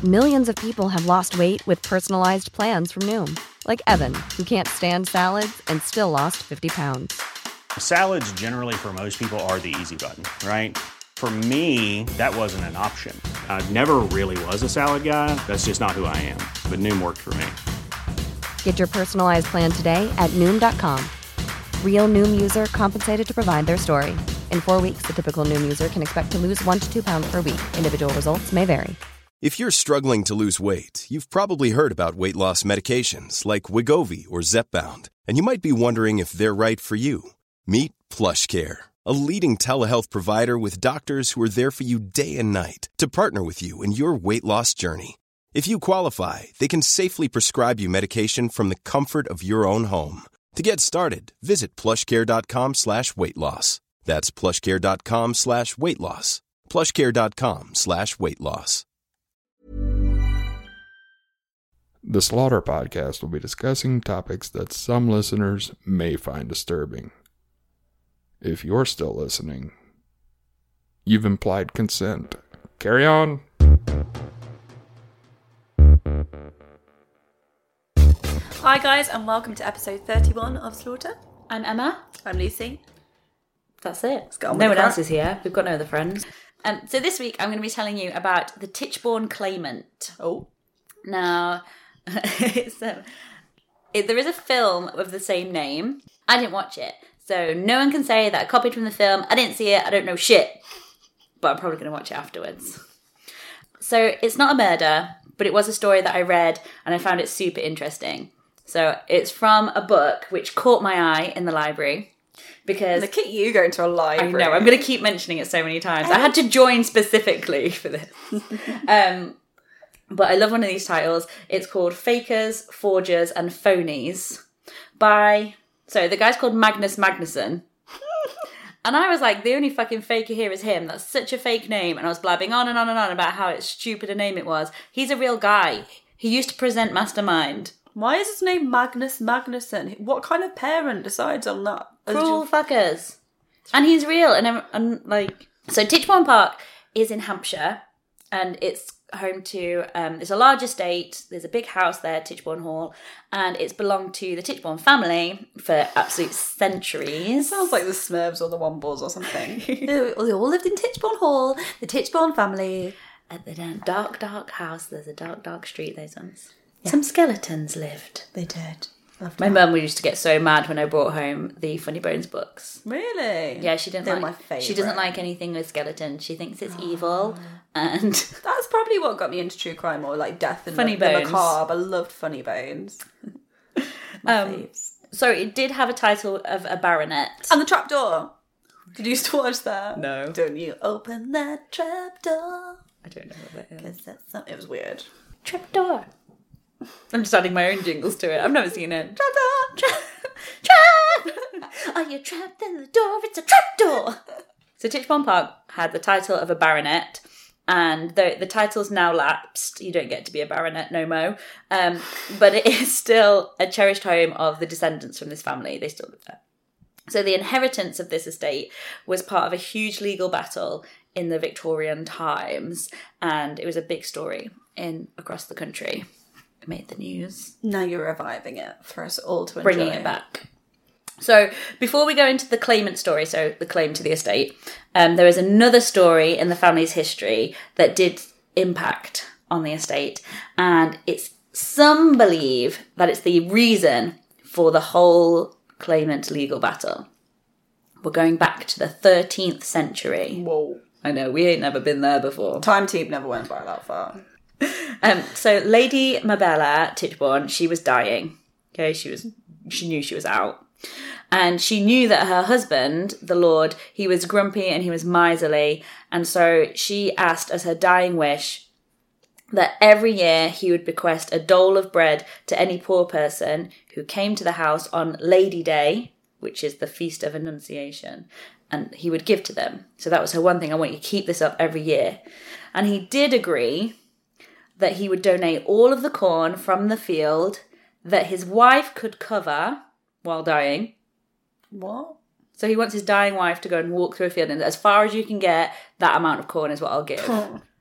Millions of people have lost weight with personalized plans from Noom. Like Evan, who can't stand salads and still lost 50 pounds. Salads generally for most people are the easy button, right? For me, that wasn't an option. I never really was a salad guy. That's just not who I am. But Noom worked for me. Get your personalized plan today at Noom.com. Real Noom user compensated to provide their story. In 4 weeks, the typical Noom user can expect to lose 1 to 2 pounds per week. Individual results may vary. If you're struggling to lose weight, you've probably heard about weight loss medications like Wegovy or Zepbound, and you might be wondering if they're right for you. Meet PlushCare, a leading telehealth provider with doctors who are there for you day and night to partner with you in your weight loss journey. If you qualify, they can safely prescribe you medication from the comfort of your own home. To get started, visit plushcare.com/weightloss. That's plushcare.com/weightloss. plushcare.com/weightloss. The Slaughter Podcast will be discussing topics that some listeners may find disturbing. If you're still listening, you've implied consent. Carry on. Hi guys, and welcome to episode 31 of Slaughter. I'm Emma. I'm Lucy. That's it. Let's get on with no the one crack. else is here. We've got no other friends. So this week I'm going to be telling you about the Tichborne Claimant. Oh. Now, there is a film of the same name. I didn't watch it, so no one can say that I copied from the film. I didn't see it. I don't know shit. But I'm probably going to watch it afterwards. So it's not a murder, but it was a story that I read and I found it super interesting. So it's from a book which caught my eye in the library because... Look at you going to a library. I know, I'm going to keep mentioning it so many times. I had to join specifically for this. But I love one of these titles. It's called Fakers, Forgers and Phonies by... So the guy's called Magnus Magnusson. And I was like, the only fucking faker here is him. That's such a fake name. And I was blabbing on and on and on about how stupid a name it was. He's a real guy. He used to present Mastermind. Why is his name Magnus Magnusson? What kind of parent decides on that? Cruel fuckers. And he's real. And like... So Tichborne Park is in Hampshire. And it's home to... it's a large estate. There's a big house there, Tichborne Hall. And it's belonged to the Tichborne family for absolute centuries. Sounds like the Smurfs or the Wombles or something. They all lived in Tichborne Hall. The Tichborne family. At the dark, dark house, there's a dark, dark street, those ones. Yeah. Some skeletons lived. They did. My mum used to get so mad when I brought home the Funny Bones books. Really? Yeah, she didn't They're like. my favourite. She doesn't like anything with skeletons. She thinks it's evil, and that's probably what got me into true crime, or like death and Funny the Bones. macabre. I loved Funny Bones. So it did have a title of a baronet. And the trapdoor. Did you used to watch that? No. Don't you open that trapdoor? I don't know what that is. It was weird. Trapdoor. I'm just adding my own jingles to it. I've never seen it. Trapdoor! Trap! Are you trapped in the door? It's a trapdoor! So Tichborne Park had the title of a baronet, and the title's now lapsed. You don't get to be a baronet no mo. But it is still a cherished home of the descendants from this family. They still live there. So the inheritance of this estate was part of a huge legal battle in the Victorian times, and it was a big story across the country. It made the news. Now you're reviving it for us all to enjoy. Bringing it back. So before we go into the claimant story, so the claim to the estate, there is another story in the family's history that did impact on the estate, and some believe that it's the reason for the whole claimant legal battle. We're going back to the 13th century. Whoa. I know, we ain't never been there before. Time Tube never went by that far. So Lady Mabella Tichborne, she was dying. Okay, she knew she was out. And she knew that her husband, the Lord, he was grumpy and he was miserly. And so she asked as her dying wish that every year he would bequest a dole of bread to any poor person who came to the house on Lady Day, which is the Feast of Annunciation, and he would give to them. So that was her one thing. I want you to keep this up every year. And he did agree that he would donate all of the corn from the field that his wife could cover while dying. What? So he wants his dying wife to go and walk through a field, and as far as you can get, that amount of corn is what I'll give.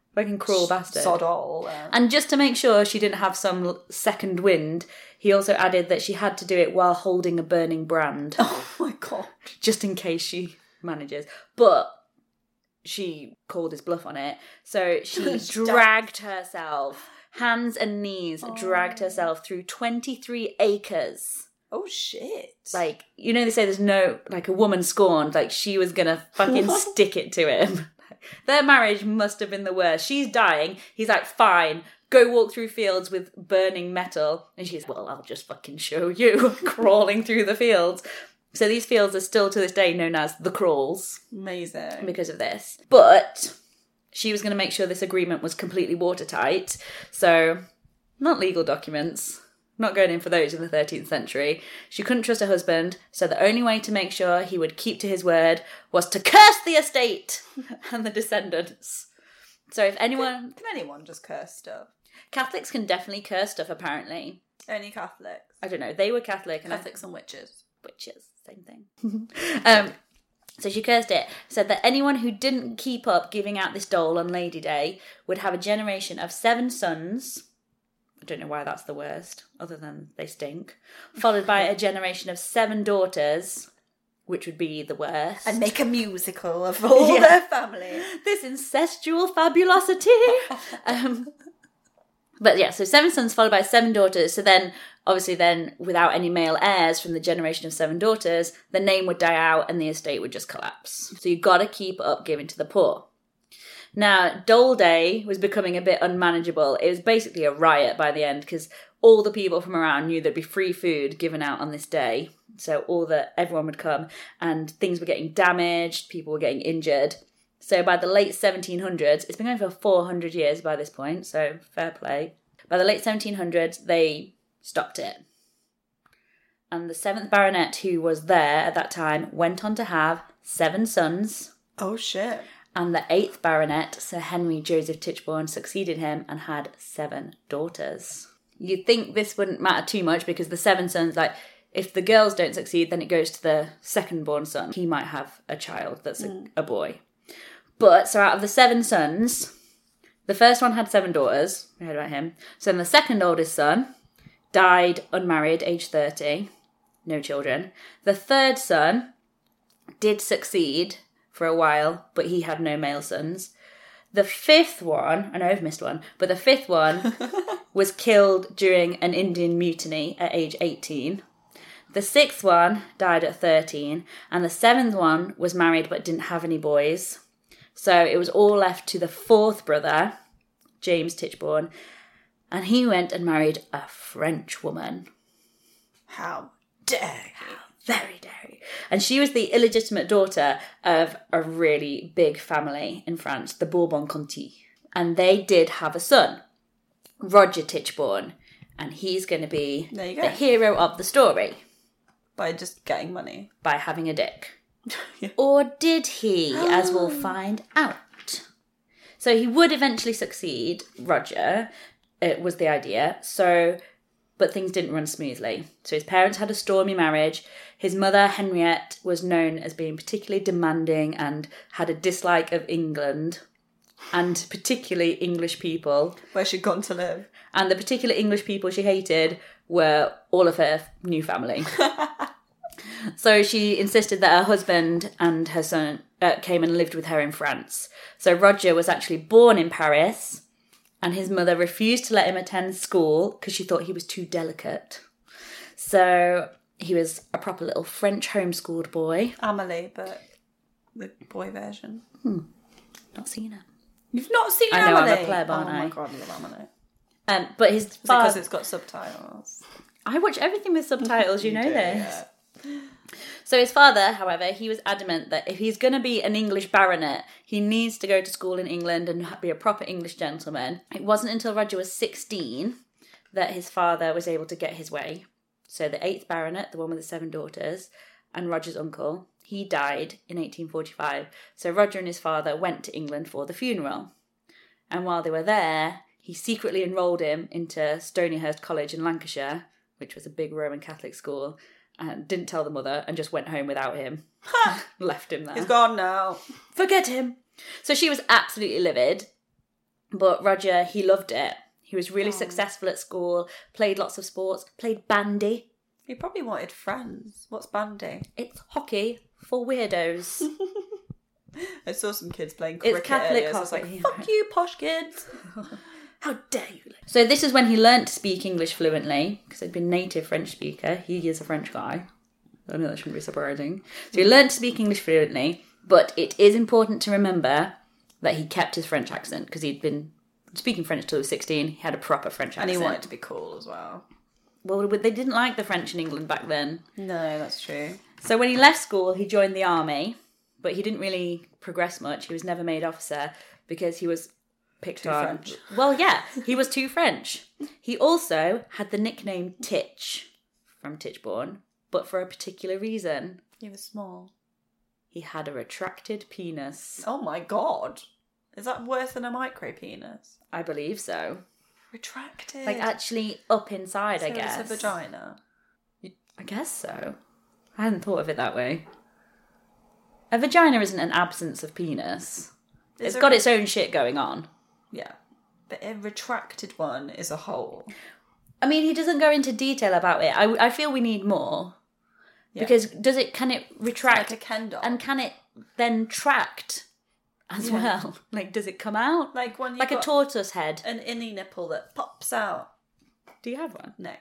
Fucking cruel bastard. Sod all. And just to make sure she didn't have some second wind, he also added that she had to do it while holding a burning brand. Oh my God. Just in case she manages. But she called his bluff on it. So she dragged herself, hands and knees, dragged herself through 23 acres. Oh, shit. Like, you know, they say there's no, like, a woman scorned. Like, she was gonna fucking stick it to him. Their marriage must have been the worst. She's dying. He's like, fine, go walk through fields with burning metal. And she's, well, I'll just fucking show you, crawling through the fields. So these fields are still to this day known as the Crawls. Amazing. Because of this. But she was going to make sure this agreement was completely watertight. So, not legal documents. Not going in for those in the 13th century. She couldn't trust her husband, so the only way to make sure he would keep to his word was to curse the estate and the descendants. So if anyone... Can anyone just curse stuff? Catholics can definitely curse stuff, apparently. Only Catholics? I don't know. They were Catholic. And Catholics and witches. Witches, same thing. So she cursed it, said that anyone who didn't keep up giving out this dole on Lady Day would have a generation of 7 sons... I don't know why that's the worst, other than they stink. Followed by a generation of 7 daughters, which would be the worst. And make a musical of all their family. This incestual fabulosity. But yeah, so 7 sons followed by 7 daughters. So then, obviously then, without any male heirs from the generation of 7 daughters, the name would die out and the estate would just collapse. So you've got to keep up giving to the poor. Now, Dole Day was becoming a bit unmanageable. It was basically a riot by the end because all the people from around knew there'd be free food given out on this day. So everyone would come and things were getting damaged, people were getting injured. So by the late 1700s, it's been going for 400 years by this point, so fair play. By the late 1700s, they stopped it. And the 7th Baronet, who was there at that time, went on to have 7 sons. Oh, shit. And the 8th Baronet, Sir Henry Joseph Tichborne, succeeded him and had 7 daughters. You'd think this wouldn't matter too much because the 7 sons, like, if the girls don't succeed, then it goes to the second-born son. He might have a child that's a boy. But, so out of the 7 sons, the first one had 7 daughters. We heard about him. So then the second oldest son died unmarried, age 30. No children. The third son did succeed for a while, but he had no male sons. The 5th one, I know I've missed one, but the 5th one was killed during an Indian mutiny at age 18. The 6th one died at 13, and the 7th one was married but didn't have any boys. So it was all left to the 4th brother, James Tichborne, and he went and married a French woman. How dare you? Very dairy. And she was the illegitimate daughter of a really big family in France, the Bourbon-Conti. And they did have a son, Roger Tichborne. And he's going to be the hero of the story. By just getting money. By having a dick. Or did he, as we'll find out. So he would eventually succeed, Roger. It was the idea. But things didn't run smoothly. So his parents had a stormy marriage. His mother, Henriette, was known as being particularly demanding and had a dislike of England and particularly English people. Where she'd gone to live. And the particular English people she hated were all of her new family. So she insisted that her husband and her son came and lived with her in France. So Roger was actually born in Paris, and his mother refused to let him attend school because she thought he was too delicate. So he was a proper little French homeschooled boy. Amélie, but the boy version. Not seen it. You've not seen Amélie? I know, I'm a pleb, aren't I? Oh my God, I love Amélie. But his father... because it's got subtitles? I watch everything with subtitles, you know do, this. Yeah. So his father, however, he was adamant that if he's going to be an English baronet, he needs to go to school in England and be a proper English gentleman. It wasn't until Roger was 16 that his father was able to get his way. So the 8th baronet, the one with the 7 daughters, and Roger's uncle, he died in 1845. So Roger and his father went to England for the funeral. And while they were there, he secretly enrolled him into Stonyhurst College in Lancashire, which was a big Roman Catholic school, and didn't tell the mother and just went home without him. Left him there. He's gone now. Forget him. So she was absolutely livid. But Roger, he loved it. He was really successful at school, played lots of sports, played bandy. He probably wanted friends. What's bandy? It's hockey for weirdos. I saw some kids playing cricket It's Catholic earlier, so I was like, hockey. fuck you, posh kids. How dare you? So this is when he learnt to speak English fluently, because he'd been native French speaker. He is a French guy. I know that shouldn't be surprising. So he learnt to speak English fluently, but it is important to remember that he kept his French accent, because he'd been speaking French till he was 16. He had a proper French accent. And he wanted to be cool as well. Well, they didn't like the French in England back then. No, that's true. So when he left school, he joined the army, but he didn't really progress much. He was never made officer because he was picked on. French. Well, yeah, he was too French. He also had the nickname Titch from Titchborne, but for a particular reason. He was small. He had a retracted penis. Oh my god. Is that worse than a micro penis? I believe so. Retracted. Like actually up inside, so I guess. It's a vagina. I guess so. I hadn't thought of it that way. A vagina isn't an absence of penis. It's got its own shit going on. Yeah. But a retracted one is a hole. I mean, he doesn't go into detail about it. I feel we need more. Yeah. Because can it retract? Like a Ken doll. And can it then tract as well? Like, does it come out? Like when like a tortoise head. An innie nipple that pops out. Do you have one? No.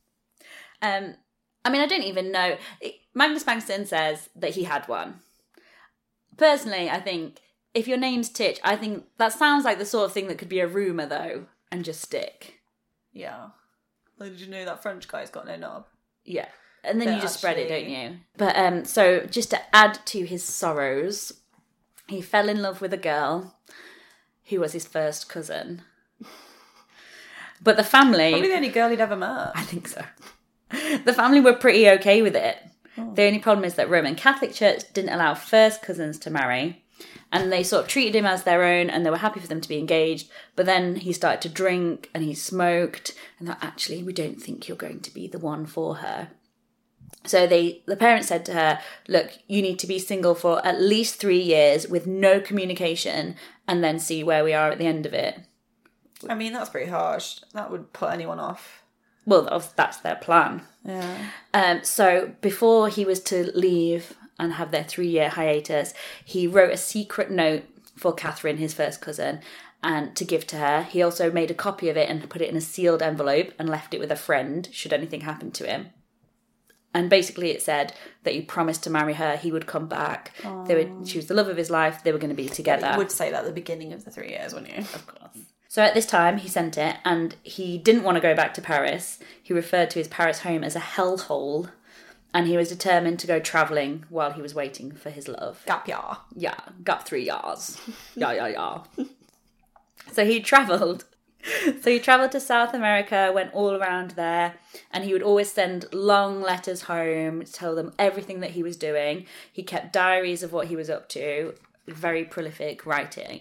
I mean, I don't even know. Magnus Bangston says that he had one. Personally, I think if your name's Titch, I think that sounds like the sort of thing that could be a rumour, though, and just stick. Yeah. Like, did you know that French guy's got no knob? Yeah. And then you just spread it, don't you? But so just to add to his sorrows, he fell in love with a girl who was his first cousin. But the family... Probably the only girl he'd ever met. I think so. The family were pretty okay with it. Oh. The only problem is that Roman Catholic Church didn't allow first cousins to marry. And they sort of treated him as their own, and they were happy for them to be engaged. But then he started to drink, and he smoked, and thought, actually, we don't think you're going to be the one for her. So the parents said to her, look, you need to be single for at least 3 years with no communication, and then see where we are at the end of it. I mean, that's pretty harsh. That would put anyone off. Well, that's their plan. Yeah. So before he was to leave and have their 3-year hiatus, he wrote a secret note for Catherine, his first cousin, and to give to her. He also made a copy of it and put it in a sealed envelope and left it with a friend should anything happen to him. And basically it said that he promised to marry her, he would come back. She was the love of his life, they were going to be together. You would say that at the beginning of the 3 years, wouldn't you? Of course. So at this time, he sent it, and he didn't want to go back to Paris. He referred to his Paris home as a hellhole, and he was determined to go travelling while he was waiting for his love. Gap year. Yeah, gap 3 years. Yeah. So he travelled. So he travelled to South America, went all around there, and he would always send long letters home to tell them everything that he was doing. He kept diaries of what he was up to. Very prolific writer.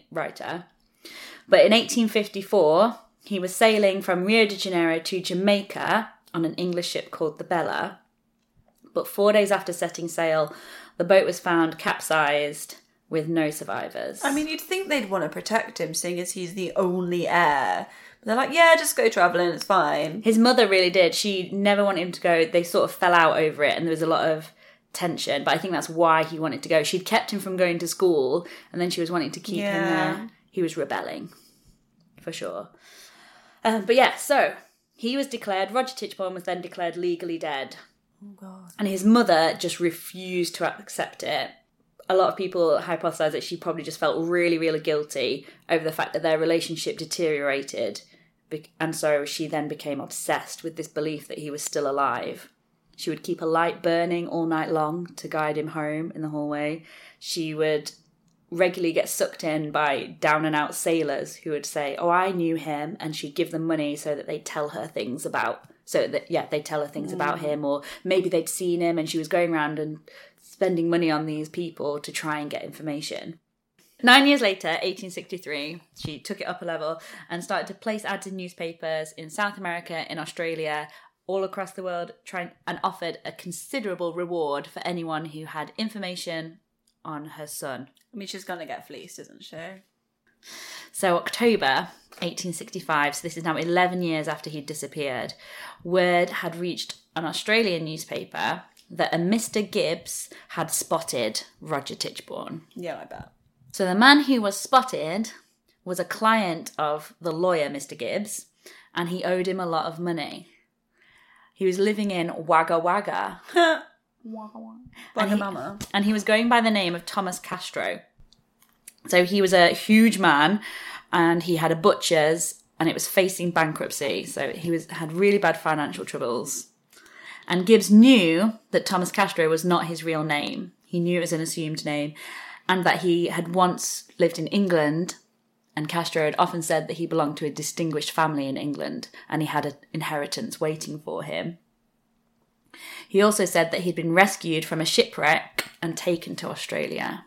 But in 1854, he was sailing from Rio de Janeiro to Jamaica on an English ship called the Bella. But 4 days after setting sail, the boat was found capsized with no survivors. I mean, you'd think they'd want to protect him, seeing as he's the only heir. But they're like, yeah, just go travelling, it's fine. His mother really did. She never wanted him to go. They sort of fell out over it, and there was a lot of tension. But I think that's why he wanted to go. She'd kept him from going to school, and then she was wanting to keep him there. He was rebelling, for sure. But yeah, so he was declared, Roger Tichborne was then declared legally dead. Oh, God. And his mother just refused to accept it. A lot of people hypothesize that she probably just felt really, really guilty over the fact that their relationship deteriorated. And so she then became obsessed with this belief that he was still alive. She would keep a light burning all night long to guide him home in the hallway. She would regularly get sucked in by down-and-out sailors who would say, oh, I knew him, and she'd give them money so that they'd tell her things about... So that, they'd tell her things about him, or maybe they'd seen him and she was going around and spending money on these people to try and get information. 9 years later, 1863, she took it up a level and started to place ads in newspapers in South America, in Australia, all across the world, and offered a considerable reward for anyone who had information on her son. I mean, she's going to get fleeced, isn't she? So October 1865, so this is now 11 years after he'd disappeared, word had reached an Australian newspaper that a Mr. Gibbs had spotted Roger Tichborne. Yeah, I bet. So the man who was spotted was a client of the lawyer, Mr. Gibbs, and he owed him a lot of money. He was living in Wagga Wagga. Mama. And he was going by the name of Thomas Castro. So he was a huge man, and he had a butcher's, and it was facing bankruptcy. So he had really bad financial troubles. And Gibbs knew that Thomas Castro was not his real name. He knew it was an assumed name, and that he had once lived in England, and Castro had often said that he belonged to a distinguished family in England, and he had an inheritance waiting for him. He also said that he'd been rescued from a shipwreck and taken to Australia.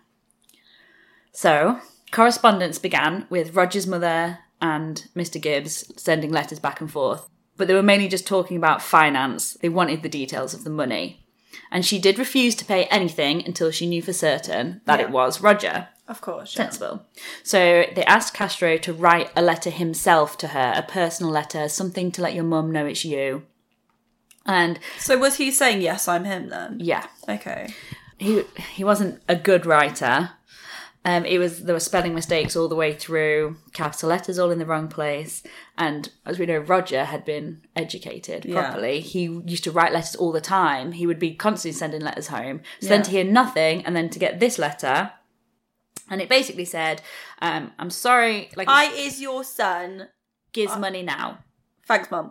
So, correspondence began with Roger's mother and Mr. Gibbs sending letters back and forth. But they were mainly just talking about finance. They wanted the details of the money. And she did refuse to pay anything until she knew for certain that it was Roger. Of course, yeah. Sensible. So they asked Castro to write a letter himself to her, a personal letter, something to let your mum know it's you. And so was he saying, yes, I'm him then? yeah. Okay. He wasn't a good writer. There were spelling mistakes all the way through, capital letters all in the wrong place. And as we know, Roger had been educated properly. He used to write letters all the time. He would be constantly sending letters home. So then to hear nothing, and then to get this letter, and it basically said, I'm sorry. Like, I is your son. Gives money now. Thanks, Mum.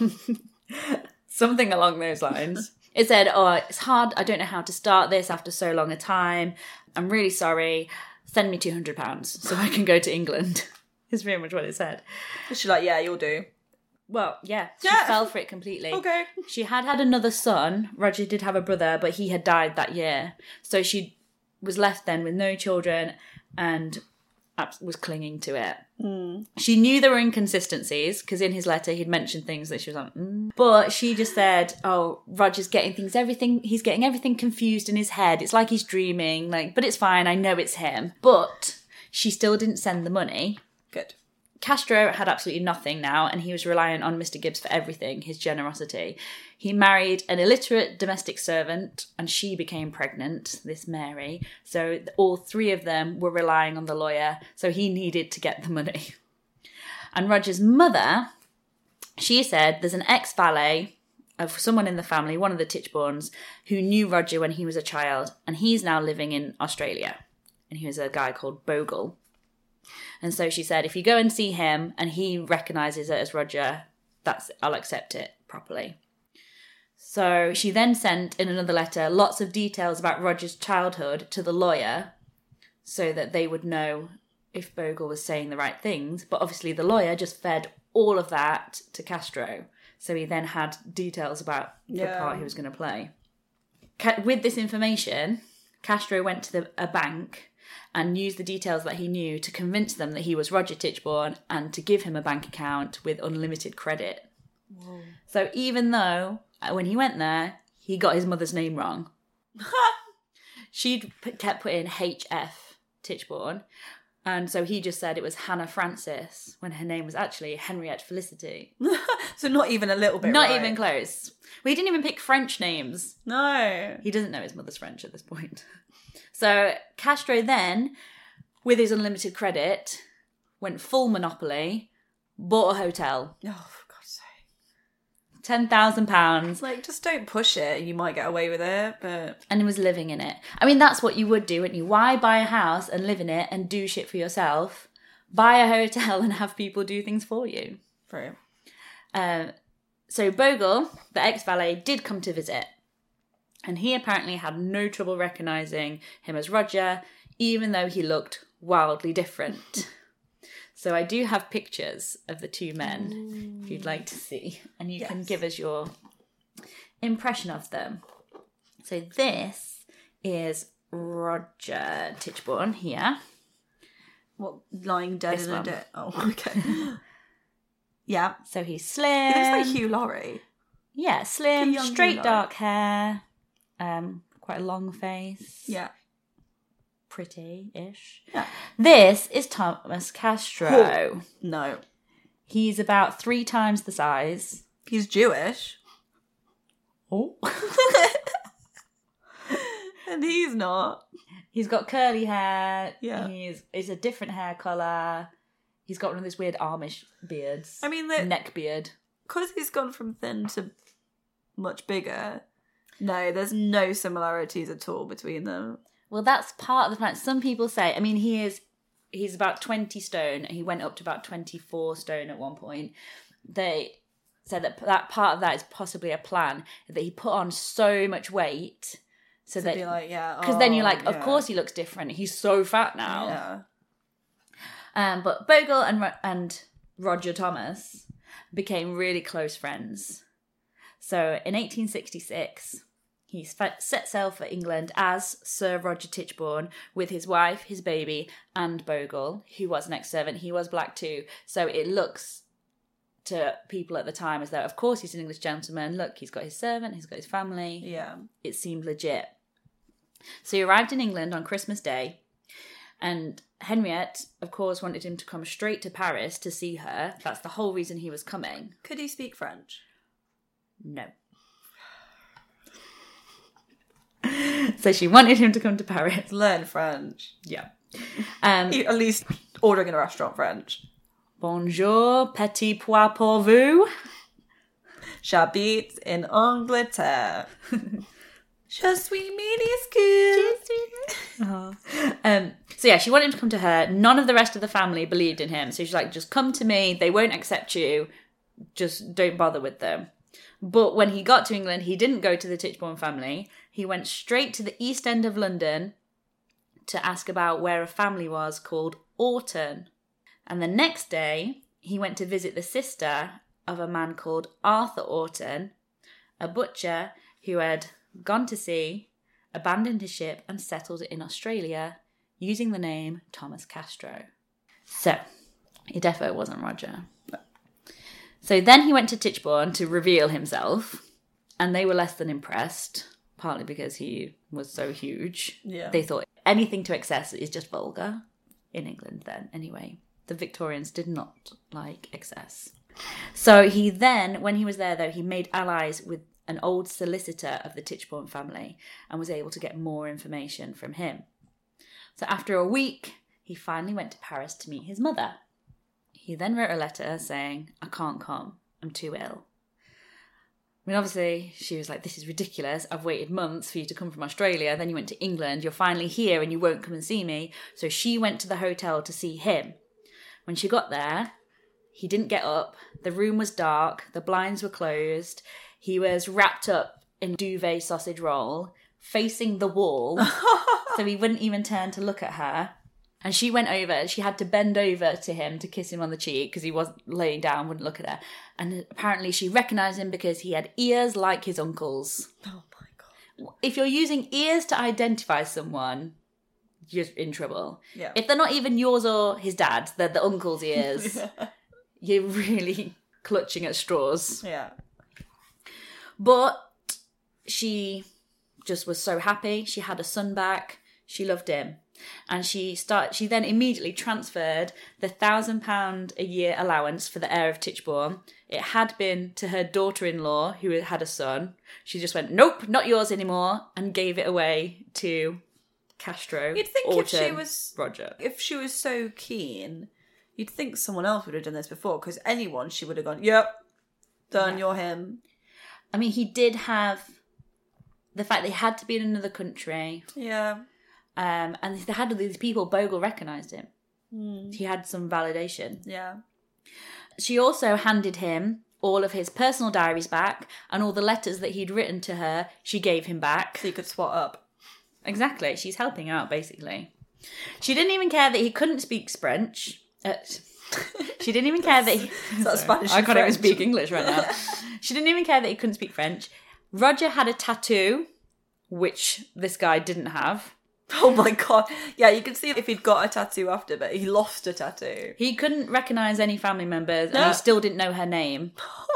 Something along those lines. It said, it's hard. I don't know how to start this after so long a time. I'm really sorry. Send me £200 so I can go to England. Is pretty much what it said. She's like, yeah, you'll do. Well, yeah, she Yeah. fell for it completely. Okay. She had another son. Roger did have a brother, but he had died that year. So she was left then with no children and was clinging to it. She knew there were inconsistencies because in his letter he'd mentioned things that she was like, But she just said, Roger's he's getting everything confused in his head. It's like he's dreaming, but it's fine. I know it's him. But she still didn't send the money. Good. Castro had absolutely nothing now, and he was reliant on Mr. Gibbs for everything, his generosity. He married an illiterate domestic servant, and she became pregnant, this Mary. So all three of them were relying on the lawyer, so he needed to get the money. And Roger's mother, she said there's an ex-valet of someone in the family, one of the Tichbornes, who knew Roger when he was a child, and he's now living in Australia. And he was a guy called Bogle. And so she said, if you go and see him and he recognises it as Roger, I'll accept it properly. So she then sent in another letter lots of details about Roger's childhood to the lawyer so that they would know if Bogle was saying the right things. But obviously the lawyer just fed all of that to Castro. So he then had details about the part he was going to play. With this information, Castro went to a bank and used the details that he knew to convince them that he was Roger Tichborne and to give him a bank account with unlimited credit. Whoa. So even though when he went there, he got his mother's name wrong. She'd kept putting HF Tichborne, and so he just said it was Hannah Frances when her name was actually Henriette Felicity. So not even a little bit Not right. even close. Well, he didn't even pick French names. No. He doesn't know his mother's French at this point. So Castro then, with his unlimited credit, went full monopoly, bought a hotel. Oh, for God's sake. £10,000. Just don't push it. You might get away with it, but... And he was living in it. I mean, that's what you would do, wouldn't you? Why buy a house and live in it and do shit for yourself? Buy a hotel and have people do things for you. True. So Bogle, the ex-valet, did come to visit. And he apparently had no trouble recognising him as Roger, even though he looked wildly different. So I do have pictures of the two men, if you'd like to see. And you can give us your impression of them. So this is Roger Tichborne here. What, lying dead This in a one. dead... Oh, okay. Yeah. So he's slim. He looks like Hugh Laurie. Yeah, slim, young straight Hugh dark hair, quite a long face. Yeah. Pretty-ish. Yeah. This is Thomas Castro. No. He's about 3 times the size. He's Jewish. Oh. And he's not. He's got curly hair. Yeah. He's a different hair colour. He's got one of those weird Amish beards. I mean, neck beard. because he's gone from thin to much bigger. No, there's no similarities at all between them. Well, that's part of the plan. Some people say, I mean, he's about 20 stone. He went up to about 24 stone at one point. They said that part of that is possibly a plan, that he put on so much weight so that, because then you're like, of course he looks different. He's so fat now. Yeah. But Bogle and Roger Thomas became really close friends. So in 1866, he set sail for England as Sir Roger Tichborne with his wife, his baby, and Bogle, who was an ex-servant. He was black too. So it looks to people at the time as though, of course, he's an English gentleman. Look, he's got his servant, he's got his family. Yeah. It seemed legit. So he arrived in England on Christmas Day, and Henriette, of course, wanted him to come straight to Paris to see her. That's the whole reason he was coming. Could he speak French? No. So she wanted him to come to Paris. Learn French. Yeah. At least ordering in a restaurant French. Bonjour, petit pois pour vous. J'habite in Angleterre. Je suis minuscule. So yeah, she wanted him to come to her. None of the rest of the family believed in him. So she's like, just come to me. They won't accept you. Just don't bother with them. But when he got to England, he didn't go to the Tichborne family. He went straight to the East End of London to ask about where a family was called Orton. And the next day, he went to visit the sister of a man called Arthur Orton, a butcher who had gone to sea, abandoned his ship, and settled in Australia using the name Thomas Castro. So, he defo wasn't Roger. So then he went to Tichborne to reveal himself, and they were less than impressed, partly because he was so huge. Yeah. They thought anything to excess is just vulgar in England then, anyway. The Victorians did not like excess. So he then, when he was there though, he made allies with an old solicitor of the Tichborne family and was able to get more information from him. So after a week, he finally went to Paris to meet his mother. He then wrote a letter saying, I can't come, I'm too ill. I mean, obviously, she was like, this is ridiculous. I've waited months for you to come from Australia. Then you went to England. You're finally here and you won't come and see me. So she went to the hotel to see him. When she got there, he didn't get up. The room was dark. The blinds were closed. He was wrapped up in duvet sausage roll, facing the wall. So he wouldn't even turn to look at her. And she went over, she had to bend over to him to kiss him on the cheek because he wasn't laying down, wouldn't look at her. And apparently she recognised him because he had ears like his uncle's. Oh my God. If you're using ears to identify someone, you're in trouble. Yeah. If they're not even yours or his dad's, they're the uncle's ears. You're really clutching at straws. Yeah. But she just was so happy. She had a son back. She loved him. And she then immediately transferred the £1,000 a year allowance for the heir of Tichborne. It had been to her daughter-in-law who had a son. She just went, nope, not yours anymore, and gave it away to Castro. You'd think Orton, if she was so keen, you'd think someone else would have done this before, because anyone, she would have gone, yep, done, you're him. I mean, he did have the fact that he had to be in another country. Yeah. And they had all these people, Bogle recognised him. He had some validation. Yeah. She also handed him all of his personal diaries back, and all the letters that he'd written to her, she gave him back. So you could swat up. Exactly. She's helping out, basically. She didn't even care that he couldn't speak French. She didn't even care that he... That's Spanish I and can't even French. speak English right now. She didn't even care that he couldn't speak French. Roger had a tattoo, which this guy didn't have. Oh my God. Yeah, you could see if he'd got a tattoo after, but he lost a tattoo. He couldn't recognise any family members, and he still didn't know her name.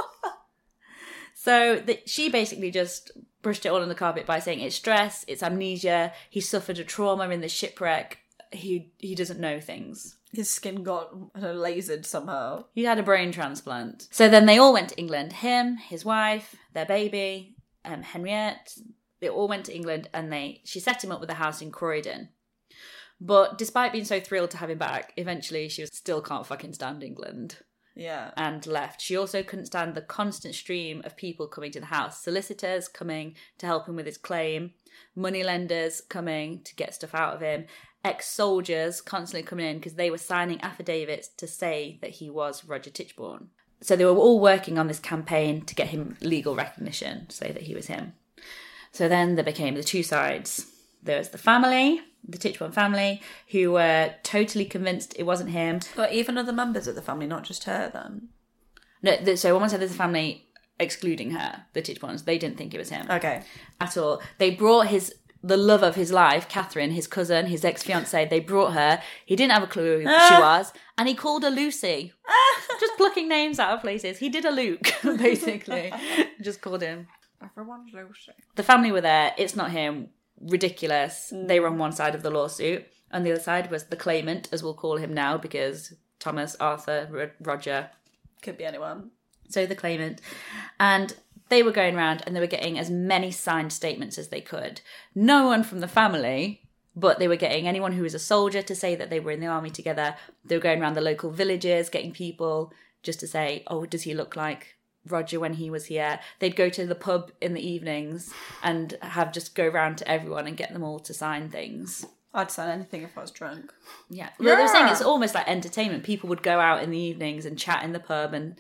So she basically just brushed it all on the carpet by saying it's stress, it's amnesia, he suffered a trauma in the shipwreck he doesn't know things. His skin got lasered somehow. He had a brain transplant. So then they all went to England. Him, his wife, their baby, Henriette. They all went to England, and she set him up with a house in Croydon. But despite being so thrilled to have him back, eventually she still can't fucking stand England. Yeah. And left. She also couldn't stand the constant stream of people coming to the house. Solicitors coming to help him with his claim. Moneylenders coming to get stuff out of him. Ex-soldiers constantly coming in because they were signing affidavits to say that he was Roger Tichborne. So they were all working on this campaign to get him legal recognition, say that he was him. So then there became the two sides. There was the family, the Tichborne family, who were totally convinced it wasn't him. But even other members of the family, not just her then? No, so when I said there's a family excluding her, the Tichbornes, they didn't think it was him. Okay. At all. They brought the love of his life, Catherine, his cousin, his ex-fiancée, they brought her. He didn't have a clue who she was, and he called her Lucy. Just plucking names out of places. He did a Luke, basically. Just called him. Everyone's Lucy. The family were there. It's not him. Ridiculous. They were on one side of the lawsuit. On the other side was the claimant, as we'll call him now, because Thomas, Arthur, Roger. Could be anyone. So the claimant. And they were going around and they were getting as many signed statements as they could. No one from the family, but they were getting anyone who was a soldier to say that they were in the army together. They were going around the local villages, getting people just to say, oh, does he look like Roger when he was here? They'd go to the pub in the evenings and have just go round to everyone and get them all to sign things. I'd sign anything if I was drunk. Yeah. Well, they were saying it's almost like entertainment. People would go out in the evenings and chat in the pub and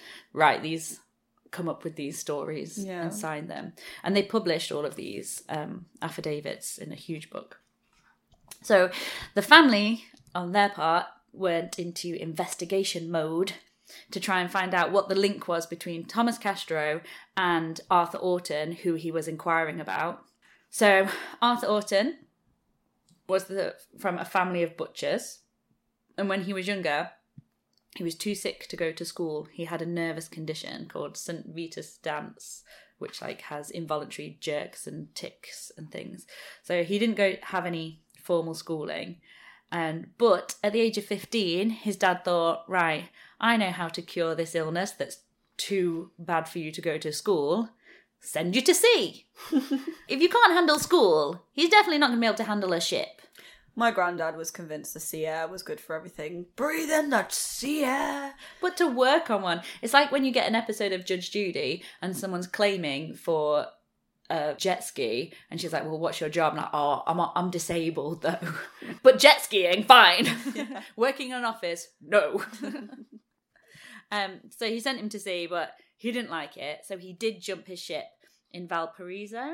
come up with these stories and sign them. And they published all of these affidavits in a huge book. So the family, on their part, went into investigation mode to try and find out what the link was between Thomas Castro and Arthur Orton, who he was inquiring about. So Arthur Orton was from a family of butchers, and when he was younger, he was too sick to go to school. He had a nervous condition called St. Vitus dance, which has involuntary jerks and tics and things. So he didn't have any formal schooling. But at the age of 15, his dad thought, right, I know how to cure this illness that's too bad for you to go to school. Send you to sea. If you can't handle school, he's definitely not going to be able to handle a ship. My granddad was convinced the sea air was good for everything. Breathe in that sea air. But to work on one, it's like when you get an episode of Judge Judy and someone's claiming for a jet ski, and she's like, well, what's your job? And I'm disabled though. But jet skiing, fine. Yeah. Working in an office, no. So he sent him to sea, but he didn't like it. So he did jump his ship in Valparaiso.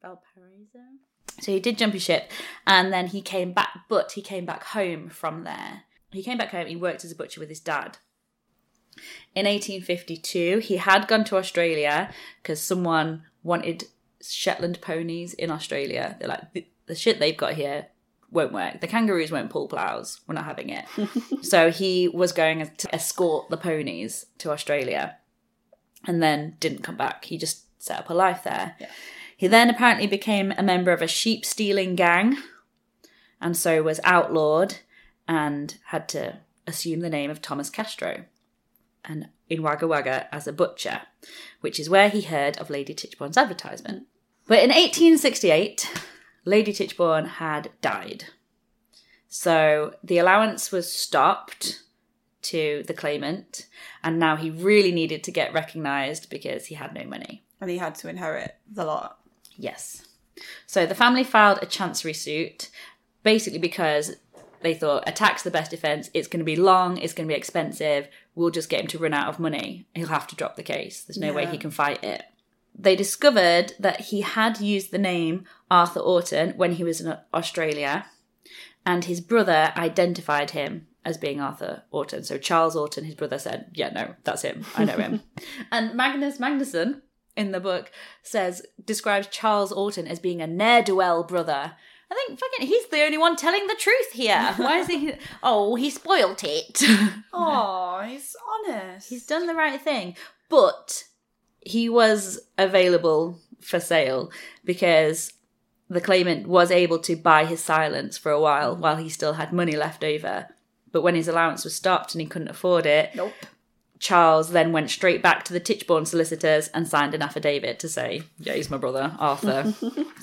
So he did jump his ship, and then he came back, but he came back home from there. He came back home, he worked as a butcher with his dad. In 1852, he had gone to Australia because someone wanted Shetland ponies in Australia. They're like, the shit they've got here won't work. The kangaroos won't pull ploughs. We're not having it. So he was going to escort the ponies to Australia and then didn't come back. He just set up a life there. Yeah. He then apparently became a member of a sheep-stealing gang, and so was outlawed and had to assume the name of Thomas Castro, and in Wagga Wagga as a butcher, which is where he heard of Lady Tichborne's advertisement. But in 1868, Lady Tichborne had died. So the allowance was stopped to the claimant, and now he really needed to get recognised because he had no money. And he had to inherit the lot. Yes. So the family filed a chancery suit, basically because they thought, attack's the best defence, it's going to be long, it's going to be expensive, we'll just get him to run out of money. He'll have to drop the case. There's no way he can fight it. They discovered that he had used the name Arthur Orton when he was in Australia, and his brother identified him as being Arthur Orton. So Charles Orton, his brother, said, yeah, no, that's him. I know him. And Magnus Magnusson, in the book, describes Charles Orton as being a ne'er-do-well brother. I think he's the only one telling the truth here. Why is he? Oh, he spoilt it. Oh, he's honest. He's done the right thing. But he was available for sale because the claimant was able to buy his silence for a while he still had money left over. But when his allowance was stopped and he couldn't afford it, Nope. Charles then went straight back to the Tichborne solicitors and signed an affidavit to say, yeah, he's my brother, Arthur.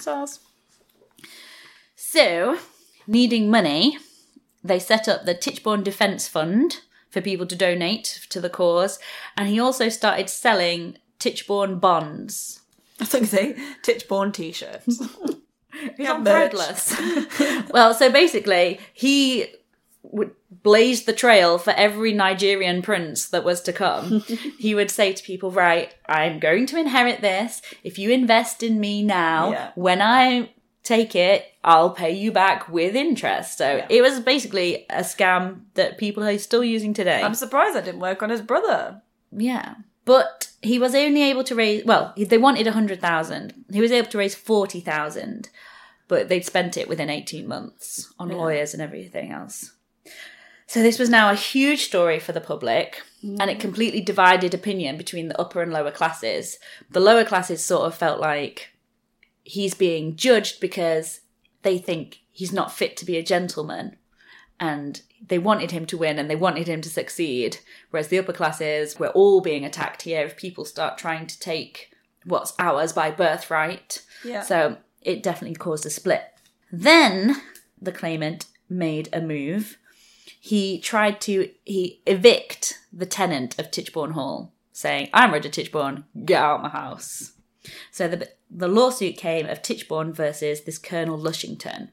So, needing money, they set up the Tichborne Defence Fund for people to donate to the cause, and he also started selling Tichborne bonds. I think they Tichborne t-shirts. He's on Threadless. Well, so basically, he would blaze the trail for every Nigerian prince that was to come. He would say to people, right, I'm going to inherit this. If you invest in me now, when I take it, I'll pay you back with interest. So it was basically a scam that people are still using today. I'm surprised that didn't work on his brother. Yeah. But he was only able to raise, well, they wanted 100,000. He was able to raise 40,000, but they'd spent it within 18 months on lawyers and everything else. So this was now a huge story for the public, and it completely divided opinion between the upper and lower classes. The lower classes sort of felt like he's being judged because they think he's not fit to be a gentleman, and they wanted him to win and they wanted him to succeed, whereas the upper classes were all being attacked here if people start trying to take what's ours by birthright. Yeah. So it definitely caused a split. Then the claimant made a move. He tried to evict the tenant of Tichborne Hall, saying, I'm Roger Tichborne, get out of my house. So the lawsuit came of Tichborne versus this Colonel Lushington.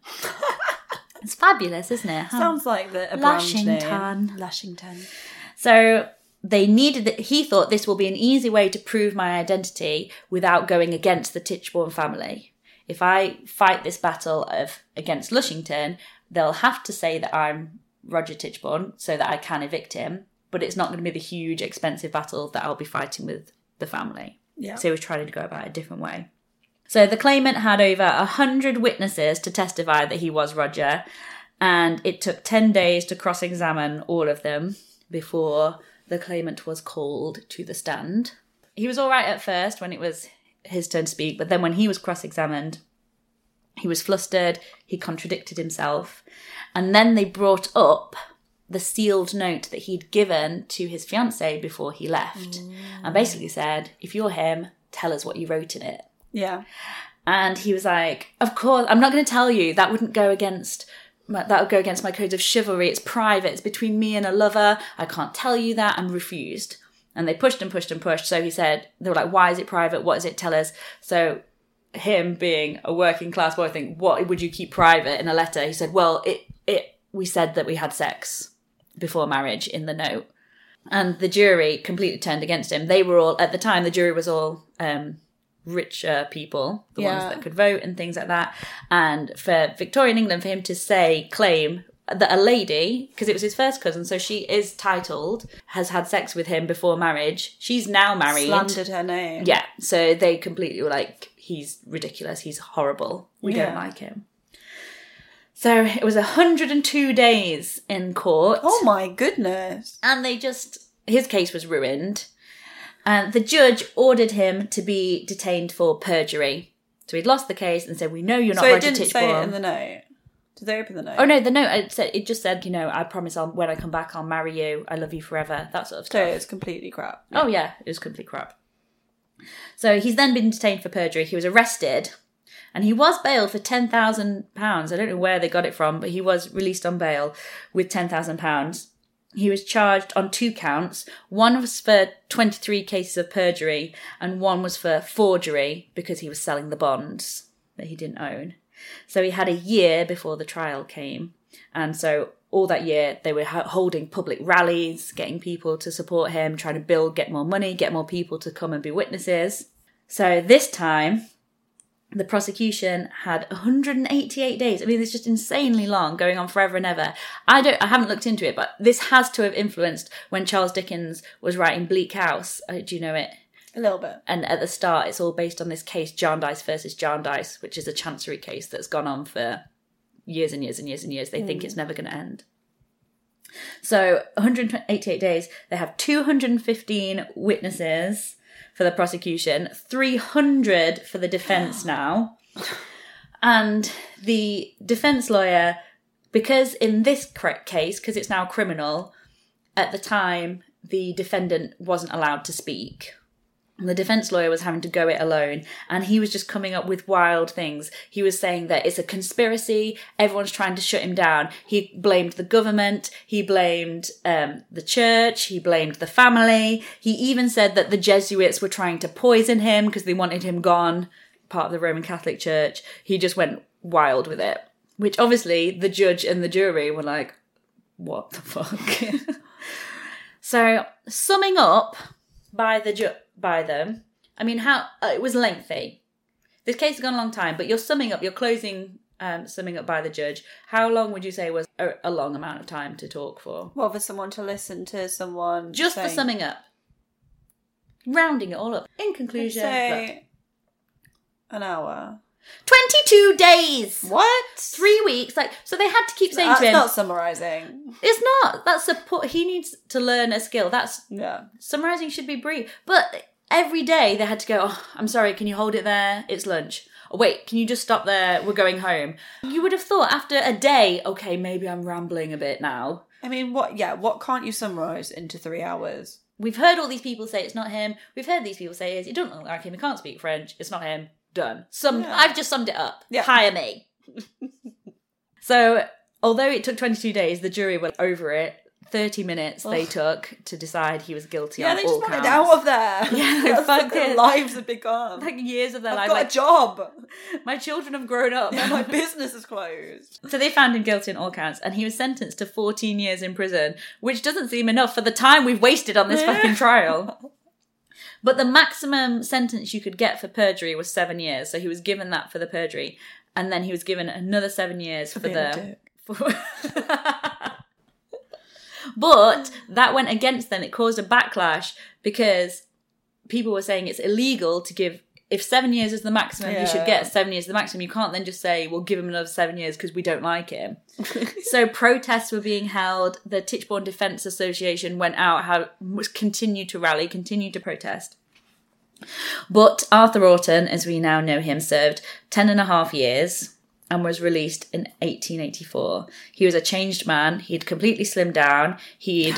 It's fabulous, isn't it? Sounds like a Lushington. Name. Lushington. So they needed it. He thought this will be an easy way to prove my identity without going against the Tichborne family. If I fight this battle against Lushington, they'll have to say that I'm Roger Tichborne so that I can evict him, but it's not going to be the huge, expensive battle that I'll be fighting with the family. Yeah. So he was trying to go about it a different way. So the claimant had over 100 witnesses to testify that he was Roger, and it took 10 days to cross-examine all of them before the claimant was called to the stand. He was all right at first when it was his turn to speak, but then when he was cross-examined, he was flustered, he contradicted himself, and then they brought up the sealed note that he'd given to his fiancée before he left, and basically said, if you're him, tell us what you wrote in it. Yeah. And he was like, of course, I'm not going to tell you. That would go against my codes of chivalry. It's private. It's between me and a lover. I can't tell you that. And refused. And they pushed and pushed and pushed. So he said, they were like, why is it private? What does it tell us? So him being a working class boy, I think, what would you keep private in a letter? He said, well, we said that we had sex before marriage in the note. And the jury completely turned against him. They were all, at the time, the jury was all richer people, the ones that could vote and things like that. And for Victorian England, for him to claim that a lady, because it was his first cousin, so she is titled, has had sex with him before marriage. She's now married. Slandered her name. Yeah, so they completely were like, he's ridiculous, he's horrible, we don't like him. So it was 102 days in court. Oh my goodness. And his case was ruined. And the judge ordered him to be detained for perjury. So he'd lost the case and said, we know you're not Roger Tichborne. So it didn't say it in the note? Did they open the note? Oh, no, the note, it just said, I promise when I come back, I'll marry you. I love you forever. That sort of stuff. So it's completely crap. Yeah. Oh, yeah, it was completely crap. So he's then been detained for perjury. He was arrested. And he was bailed for £10,000. I don't know where they got it from, but he was released on bail with £10,000. He was charged on 2 counts. One was for 23 cases of perjury, and one was for forgery because he was selling the bonds that he didn't own. So he had a year before the trial came. And so all that year, they were holding public rallies, getting people to support him, trying to get more money, get more people to come and be witnesses. So this time, the prosecution had 188 days. I mean, it's just insanely long, going on forever and ever. I haven't looked into it, but this has to have influenced when Charles Dickens was writing Bleak House. Do you know it? A little bit. And at the start, it's all based on this case, Jarndyce versus Jarndyce, which is a chancery case that's gone on for years and years and years and years. They think it's never going to end. So 188 days. They have 215 witnesses for the prosecution, 300 for the defence now. And the defence lawyer, because in this case, because it's now criminal, at the time, the defendant wasn't allowed to speak. And the defence lawyer was having to go it alone, and he was just coming up with wild things. He was saying that it's a conspiracy, everyone's trying to shut him down. He blamed the government, he blamed the church, he blamed the family. He even said that the Jesuits were trying to poison him because they wanted him gone, part of the Roman Catholic Church. He just went wild with it, which obviously the judge and the jury were like, what the fuck? So, summing up by them, I mean, it was lengthy. This case has gone a long time, but you're closing summing up by the judge. How long would you say was a long amount of time to talk for? Well, for someone to listen to someone just for summing up, rounding it all up. In conclusion, say an hour. 22 days. What? 3 weeks. So they had to keep saying to him. That's not summarising. It's not. That's he needs to learn a skill. Summarising should be brief. But every day they had to go, oh, I'm sorry, can you hold it there? It's lunch. Oh, wait, can you just stop there? We're going home. You would have thought after a day, okay, maybe I'm rambling a bit now. I mean, what can't you summarise into 3 hours? We've heard all these people say it's not him. We've heard these people say it doesn't look like him. He can't speak French. It's not him. Done. I've just summed it up. Yeah. Hire me. So, although it took 22 days, the jury were over it. 30 minutes they took to decide he was guilty on all counts. Yeah, they just wanted out of there. Yeah, their lives have become. Like years of their life. I've got a job. My children have grown up. Yeah, my business is closed. So they found him guilty on all counts, and he was sentenced to 14 years in prison, which doesn't seem enough for the time we've wasted on this fucking trial. But the maximum sentence you could get for perjury was 7 years. So he was given that for the perjury. And then he was given another 7 years for the... But that went against them. It caused a backlash because people were saying it's illegal to give... If 7 years is the maximum, he should get 7 years the maximum. You can't then just say, we'll give him another 7 years because we don't like him. So protests were being held. The Tichborne Defence Association went out, continued to rally, continued to protest. But Arthur Orton, as we now know him, served 10.5 years and was released in 1884. He was a changed man. He'd completely slimmed down. He'd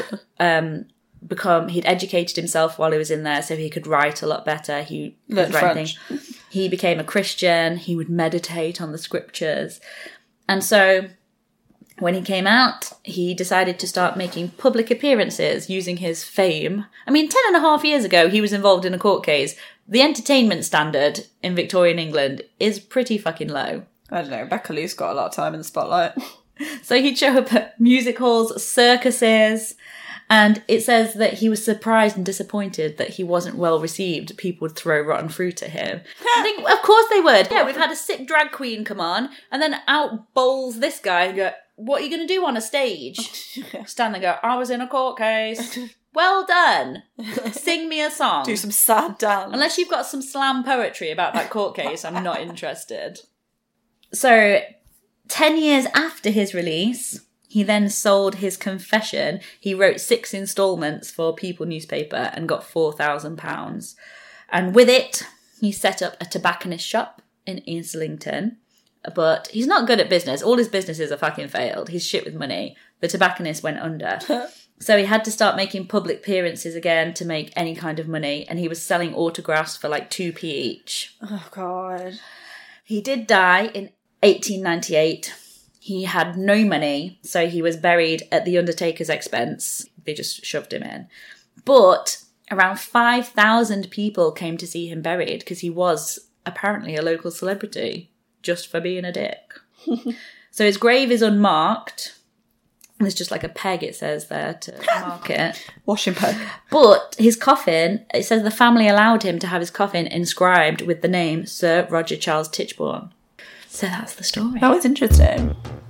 educated himself while he was in there so he could write a lot better. He learned French. He became a Christian. He would meditate on the scriptures. And so when he came out, he decided to start making public appearances using his fame. I mean, 10.5 years ago, he was involved in a court case. The entertainment standard in Victorian England is pretty fucking low. I don't know. Becca Luce got a lot of time in the spotlight. So he'd show up at music halls, circuses, and it says that he was surprised and disappointed that he wasn't well received. People would throw rotten fruit at him. I think, of course they would. Yeah, we've had a sick drag queen come on, and then out bowls this guy and go, what are you going to do on a stage? Stand there and go, I was in a court case. Well done. Sing me a song. Do some sad dance. Unless you've got some slam poetry about that court case, I'm not interested. So, 10 years after his release, he then sold his confession. He wrote 6 instalments for People newspaper and got £4,000. And with it, he set up a tobacconist shop in Islington. But he's not good at business. All his businesses are fucking failed. He's shit with money. The tobacconist went under. So he had to start making public appearances again to make any kind of money. And he was selling autographs for like 2p each. Oh, God. He did die in 1898. He had no money, so he was buried at the undertaker's expense. They just shoved him in. But around 5,000 people came to see him buried because he was apparently a local celebrity just for being a dick. So his grave is unmarked. There's just like a peg, it says there, to mark it. Washing peg. But his coffin, it says the family allowed him to have his coffin inscribed with the name Sir Roger Charles Tichborne. So that's the story. That was interesting.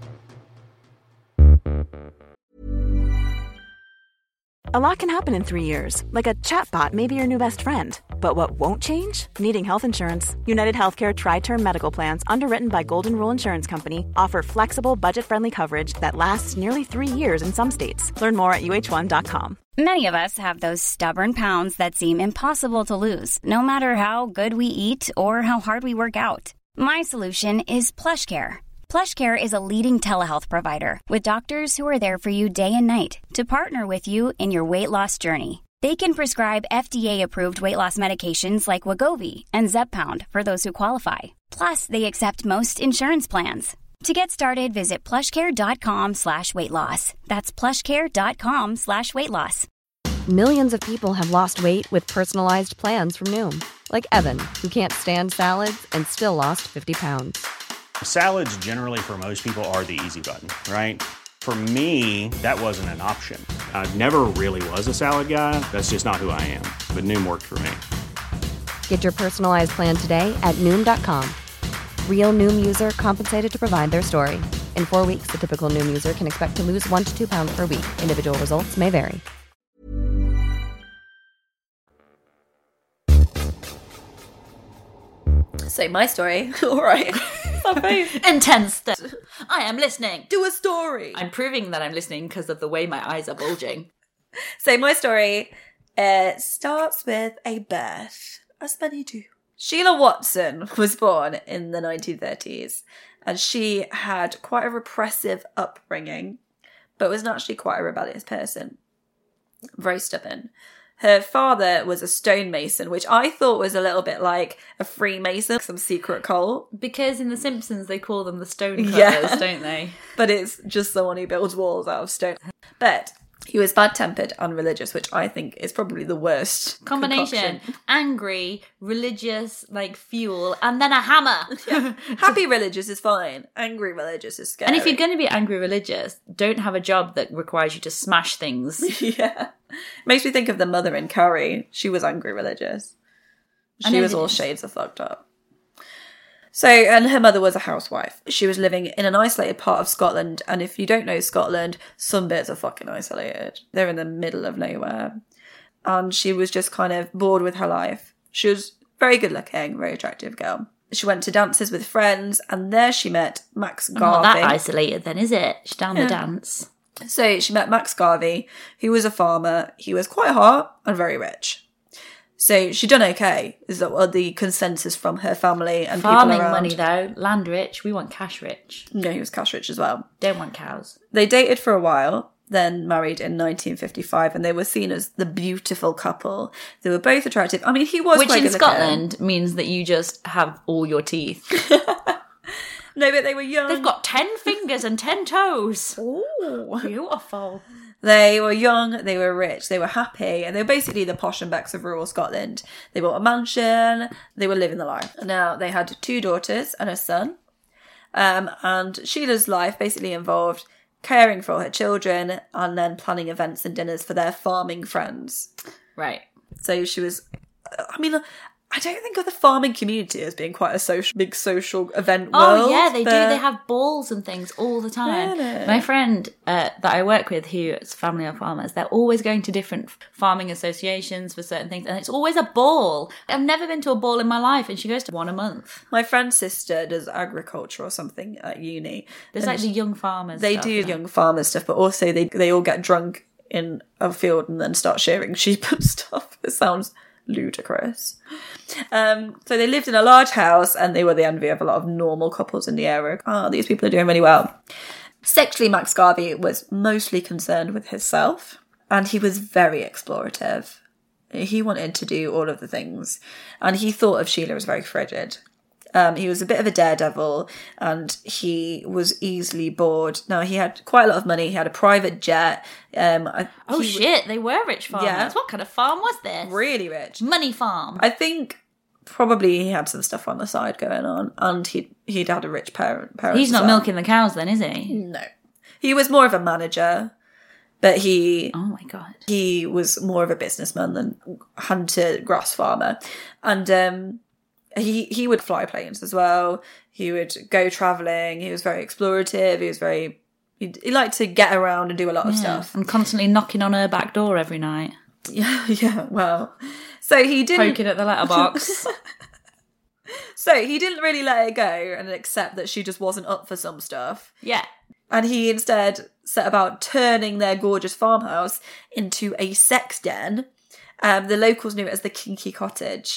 A lot can happen in 3 years, like a chatbot may be your new best friend. But what won't change? Needing health insurance. United Healthcare Tri-Term Medical Plans, underwritten by Golden Rule Insurance Company, offer flexible, budget-friendly coverage that lasts nearly 3 years in some states. Learn more at uh1.com. Many of us have those stubborn pounds that seem impossible to lose, no matter how good we eat or how hard we work out. My solution is PlushCare. PlushCare is a leading telehealth provider with doctors who are there for you day and night to partner with you in your weight loss journey. They can prescribe FDA-approved weight loss medications like Wegovy and Zepbound for those who qualify. Plus, they accept most insurance plans. To get started, visit plushcare.com/weightloss. That's plushcare.com/weightloss. Millions of people have lost weight with personalized plans from Noom. Like Evan, who can't stand salads and still lost 50 pounds. Salads generally for most people are the easy button, right? For me, that wasn't an option. I never really was a salad guy. That's just not who I am. But Noom worked for me. Get your personalized plan today at Noom.com. Real Noom user compensated to provide their story. In 4 weeks, the typical Noom user can expect to lose 1 to 2 pounds per week. Individual results may vary. Say my story. All right. Intense stuff. I am listening. Do a story. I'm proving that I'm listening because of the way my eyes are bulging. So my story starts with a birth, as many do. Sheila Watson was born in the 1930s, and she had quite a repressive upbringing, but was naturally quite a rebellious person. Very stubborn. Her father was a stonemason, which I thought was a little bit like a Freemason, some secret cult. Because in The Simpsons they call them the stonecutters, Yeah. don't they? But it's just someone who builds walls out of stone. But he was bad-tempered and religious, which I think is probably the worst Combination. concoction. Angry, religious, like fuel, and then a hammer. Yeah. Happy religious is fine. Angry religious is scary. And if you're going to be angry religious, don't have a job that requires you to smash things. Yeah. Makes me think of the mother in Carrie. She was angry religious. She was all shades of fucked up. So, and her mother was a housewife. She was living in an isolated part of Scotland, and if you don't know Scotland, some bits are fucking isolated. They're in the middle of nowhere. And she was just kind of bored with her life. She was very good looking, very attractive girl. She went to dances with friends, and there she met Max Garvey. Not that isolated then, is it? She's down the dance. So she met Max Garvey, who was a farmer. He was quite hot and very rich. So she done okay, is that the consensus from her family and Farming people around. money though, land rich, we want cash rich. No, he was cash rich as well. Don't want cows. They dated for a while, then married in 1955, and they were seen as the beautiful couple. They were both attractive. I mean, he was Which quite in good looking. Scotland means that you just have all your teeth. No, but they were young. They've got 10 fingers and 10 toes. Ooh. Beautiful. They were young, they were rich, they were happy, and they were basically the posh and becks of rural Scotland. They bought a mansion, they were living the life. Now, they had 2 daughters and a son, and Sheila's life basically involved caring for her children and then planning events and dinners for their farming friends. Right. So she was, I mean, I don't think of the farming community as being quite a big social event world. Oh, yeah, they do. but- They have balls and things all the time. Really? My friend that I work with, who's family of farmers, they're always going to different farming associations for certain things, and it's always a ball. I've never been to a ball in my life, and she goes to one a month. My friend's sister does agriculture or something at uni. There's and like the young farmers. They stuff, do yeah. young farmer stuff, but also they all get drunk in a field and then start shearing sheep and stuff. It sounds ludicrous. So they lived in a large house, and they were the envy of a lot of normal couples in the area. Oh, these people are doing really well. Sexually, Max Garvey was mostly concerned with himself, and he was very explorative. He wanted to do all of the things, and he thought of Sheila as very frigid. He was a bit of a daredevil, and he was easily bored. Now, he had quite a lot of money. He had a private jet. Shit, they were rich farmers. Yeah. What kind of farm was this? Really rich. Money farm. I think probably he had some stuff on the side going on, and he'd had a rich parents. He's as not well. milking the cows then, is he? No. He was more of a manager, but Oh my God. he was more of a businessman than hunter grass farmer. And he would fly planes as well. He would go travelling. He was very explorative. He liked to get around and do a lot of stuff. And constantly knocking on her back door every night. Yeah, well. So he didn't... Poking at the letterbox. So he didn't really let it go and accept that she just wasn't up for some stuff. Yeah. And he instead set about turning their gorgeous farmhouse into a sex den. The locals knew it as the Kinky Cottage.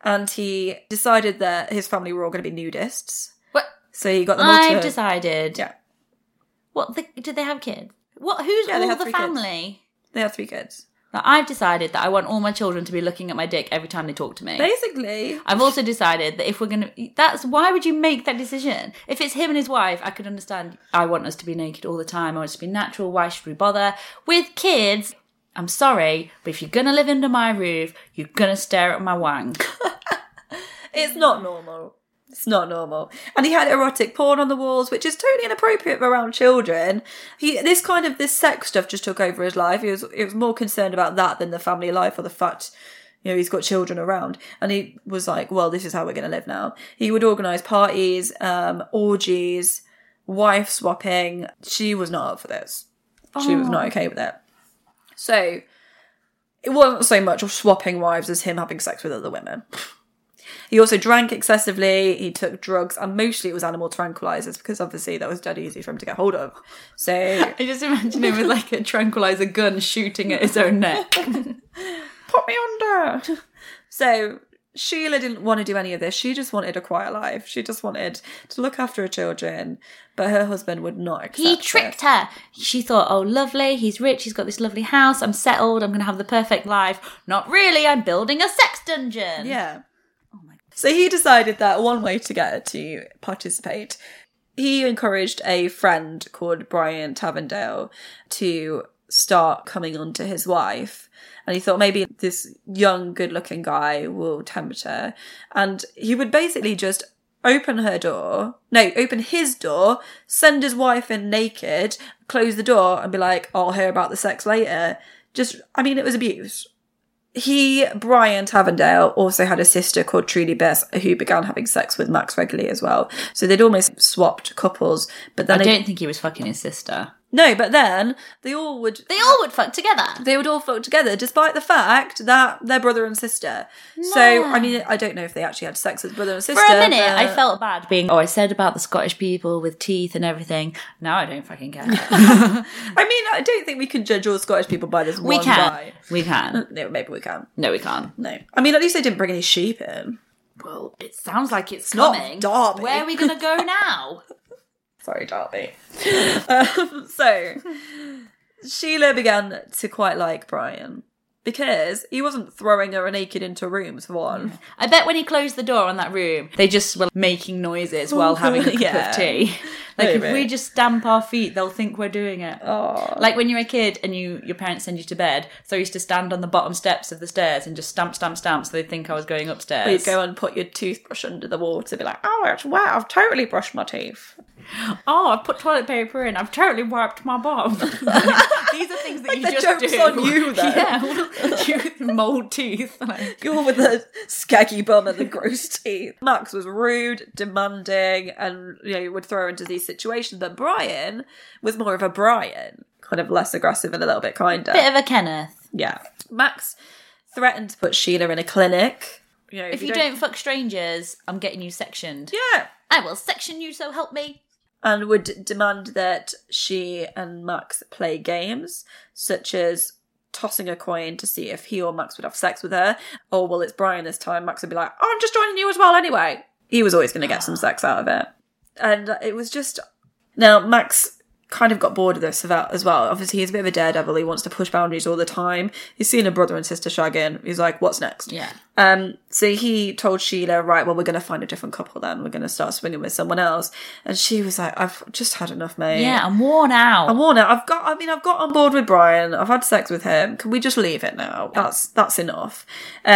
And he decided that his family were all going to be nudists. What? So he got them all I've to... decided. Yeah. What? Did they have kids? What? Who's Yeah, they all had the 3 kids. family? They have 3 kids. Now, I've decided that I want all my children to be looking at my dick every time they talk to me. Basically. I've also decided that if we're going to... why would you make that decision? If it's him and his wife, I could understand. I want us to be naked all the time. I want us to be natural. Why should we bother? With kids, I'm sorry, but if you're going to live under my roof, you're going to stare at my wang. It's not normal. It's not normal. And he had erotic porn on the walls, which is totally inappropriate around children. This sex stuff just took over his life. He was more concerned about that than the family life or the fact, he's got children around. And he was like, well, this is how we're going to live now. He would organise parties, orgies, wife swapping. She was not up for this. She was not okay with it. So it wasn't so much of swapping wives as him having sex with other women. He also drank excessively, he took drugs, and mostly it was animal tranquilizers, because obviously that was dead easy for him to get hold of. So I just imagine him with like a tranquilizer gun shooting at his own neck. Put me under! So Sheila didn't want to do any of this. She just wanted a quiet life. She just wanted to look after her children, but her husband would not accept He tricked her. She thought, oh, lovely, he's rich, he's got this lovely house, I'm settled, I'm going to have the perfect life. Not really, I'm building a sex dungeon. Yeah. So he decided that one way to get her to participate, he encouraged a friend called Brian Tavendale to start coming on to his wife. And he thought maybe this young, good-looking guy will tempt her. And he would basically just open his door, send his wife in naked, close the door and be like, I'll hear about the sex later. It was abuse. Brian Tavendale, also had a sister called Trudy Bess who began having sex with Max regularly as well. So they'd almost swapped couples. But then I don't think he was fucking his sister. No, but then they all would fuck together. They would all fuck together, despite the fact that they're brother and sister. No. So, I don't know if they actually had sex as brother and sister. For a minute, I felt bad being, I said about the Scottish people with teeth and everything. Now I don't fucking care. I don't think we can judge all Scottish people by this one guy. We can. No, maybe we can. No, we can't. No. At least they didn't bring any sheep in. Well, it sounds like it's coming. Not Derby. Where are we going to go now? Sorry, Derby. So, Sheila began to quite like Brian because he wasn't throwing her naked into rooms, for one. Yeah. I bet when he closed the door on that room, they just were making noises while having a cup of tea. If we just stamp our feet, they'll think we're doing it. Oh. Like when you're a kid and your parents send you to bed, so I used to stand on the bottom steps of the stairs and just stamp, so they'd think I was going upstairs. Or you'd go and put your toothbrush under the water, be like, oh, it's wet, I've totally brushed my teeth. Oh, I've put toilet paper in, I've totally wiped my bum. These are things that you just joke's do. On you, though. Yeah, you with mold teeth. You're with the skaggy bum and the gross teeth. Max was rude, demanding, and would throw her into these situations. But Brian was more of a Brian, kind of less aggressive and a little bit kinder. Bit of a Kenneth. Yeah. Max threatened to put Sheila in a clinic. If you don't fuck strangers, I'm getting you sectioned. Yeah. I will section you, so help me. And would demand that she and Max play games, such as tossing a coin to see if he or Max would have sex with her. Or, well, it's Brian this time. Max would be like, oh, I'm just joining you as well anyway. He was always going to get some sex out of it. And it was just... Now, Max kind of got bored of this as well. Obviously, he's a bit of a daredevil. He wants to push boundaries all the time. He's seen a brother and sister shagging. He's like, what's next? Yeah. So he told Sheila, right, well, we're going to find a different couple then. We're going to start swinging with someone else. And she was like, I've just had enough, mate. Yeah, I'm worn out. I've got on board with Brian. I've had sex with him. Can we just leave it now? That's enough.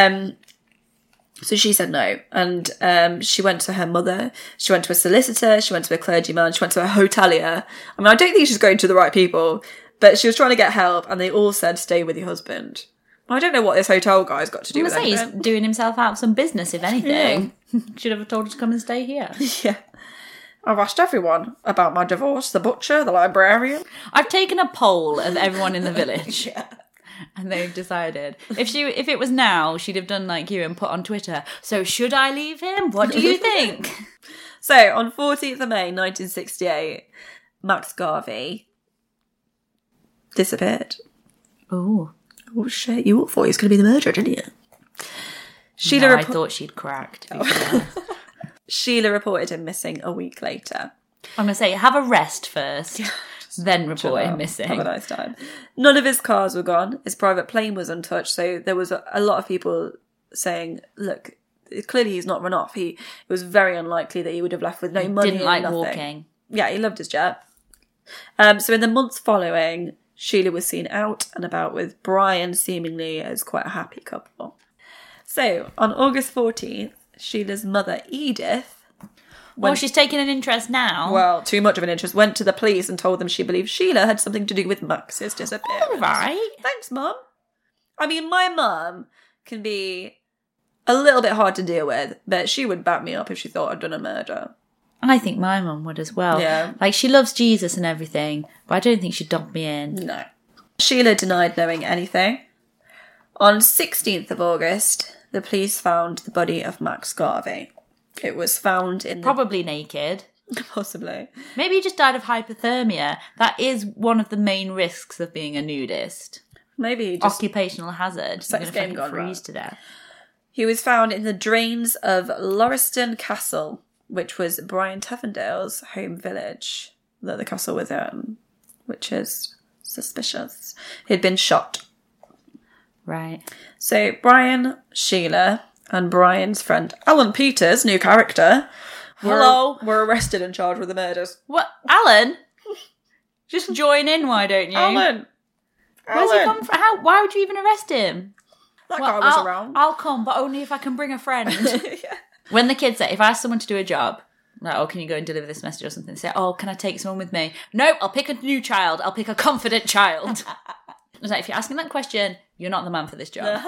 So she said no. And she went to her mother. She went to a solicitor. She went to a clergyman. She went to a hotelier. I don't think she's going to the right people, but she was trying to get help, and they all said, stay with your husband. I don't know what this hotel guy's got to do with it. He's doing himself out some business, if anything. Yeah. Should have told her to come and stay here. Yeah. I've asked everyone about my divorce, the butcher, the librarian. I've taken a poll of everyone in the village. Yeah. And they've decided. If it was now, she'd have done like you and put on Twitter, so should I leave him? What do you think? So, on 14th of May, 1968, Max Garvey disappeared. Oh. Oh, shit. You all thought he was going to be the murderer, didn't you? I thought she'd cracked. Sheila reported him missing a week later. I'm going to say, have a rest first, then report him missing. Have a nice time. None of his cars were gone. His private plane was untouched, so there was a lot of people saying, look, clearly he's not run off. It was very unlikely that he would have left with no money. Didn't like nothing. walking. Yeah, he loved his jet. So in the months following, Sheila was seen out and about with Brian, seemingly as quite a happy couple. So on August 14th, Sheila's mother, Edith... she's taking an interest now. Well, too much of an interest. Went to the police and told them she believed Sheila had something to do with Max's disappearance. All right. Thanks, Mum. I mean, my mum can be a little bit hard to deal with, but she would back me up if she thought I'd done a murder. I think my mum would as well. Yeah. Like, she loves Jesus and everything, but I don't think she'd dump me in. No. Sheila denied knowing anything. On 16th of August, the police found the body of Max Garvey. It was found in Probably naked. Possibly. Maybe he just died of hypothermia. That is one of the main risks of being a nudist. Maybe he just... Occupational hazard. Sex You're game going to gone freeze wrong. to death. He was found in the drains of Lauriston Castle, which was Brian Tevendale's home village that the castle was in, which is suspicious. He'd been shot. Right. So Brian, Sheila, and Brian's friend Alan Peters, new character, were arrested and charged with the murders. What? Alan? Just join in, why don't you? Alan! Where's he come from? Why would you even arrest him? That guy was around. I'll come, but only if I can bring a friend. When the kids say, if I ask someone to do a job, like, oh, can you go and deliver this message or something? They say, oh, can I take someone with me? No, I'll pick a new child. I'll pick a confident child. It's like, if you're asking that question, you're not the man for this job.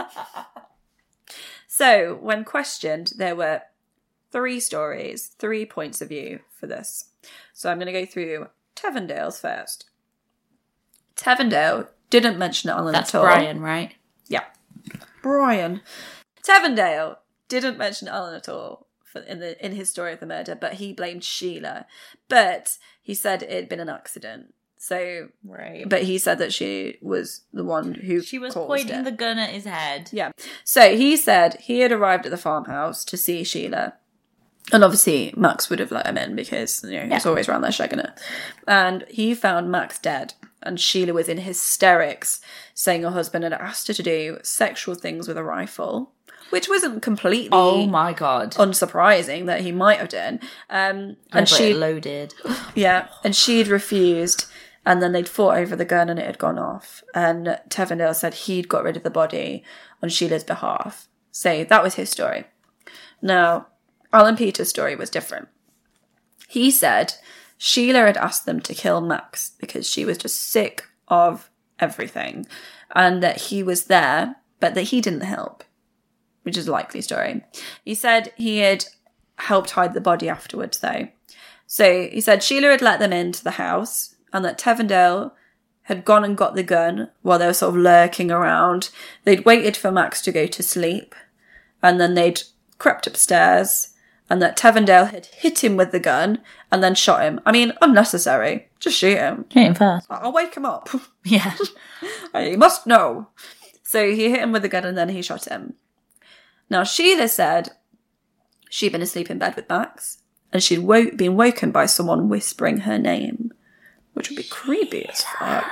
So, when questioned, there were 3 stories, 3 points of view for this. So I'm going to go through Tevendale's first. Tevendale didn't mention Alan That's at all. Brian, right? Yeah. Brian. Tevendale didn't mention Alan at all in his story of the murder, but he blamed Sheila. But he said it had been an accident. So, right. But he said that she was the one who She was caused pointing it. the gun at his head. Yeah. So he said he had arrived at the farmhouse to see Sheila. And obviously Max would have let him in because, he was always around there shagging her. And he found Max dead. And Sheila was in hysterics, saying her husband had asked her to do sexual things with a rifle, which wasn't completely Oh my God. unsurprising that he might have done. And she loaded. Yeah, and she'd refused. And then they'd fought over the gun and it had gone off. And Tevendale said he'd got rid of the body on Sheila's behalf. So that was his story. Now, Alan Peters' story was different. He said Sheila had asked them to kill Max because she was just sick of everything. And that he was there, but that he didn't help, which is a likely story. He said he had helped hide the body afterwards, though. So he said Sheila had let them into the house, and that Tevendale had gone and got the gun while they were sort of lurking around. They'd waited for Max to go to sleep, and then they'd crept upstairs, and that Tevendale had hit him with the gun and then shot him. I mean, unnecessary. Just shoot him. Hit him first. I'll wake him up. Yeah. He must know. So he hit him with the gun and then he shot him. Now, Sheila said she'd been asleep in bed with Max, and she'd been woken by someone whispering her name, which would be creepy as fuck.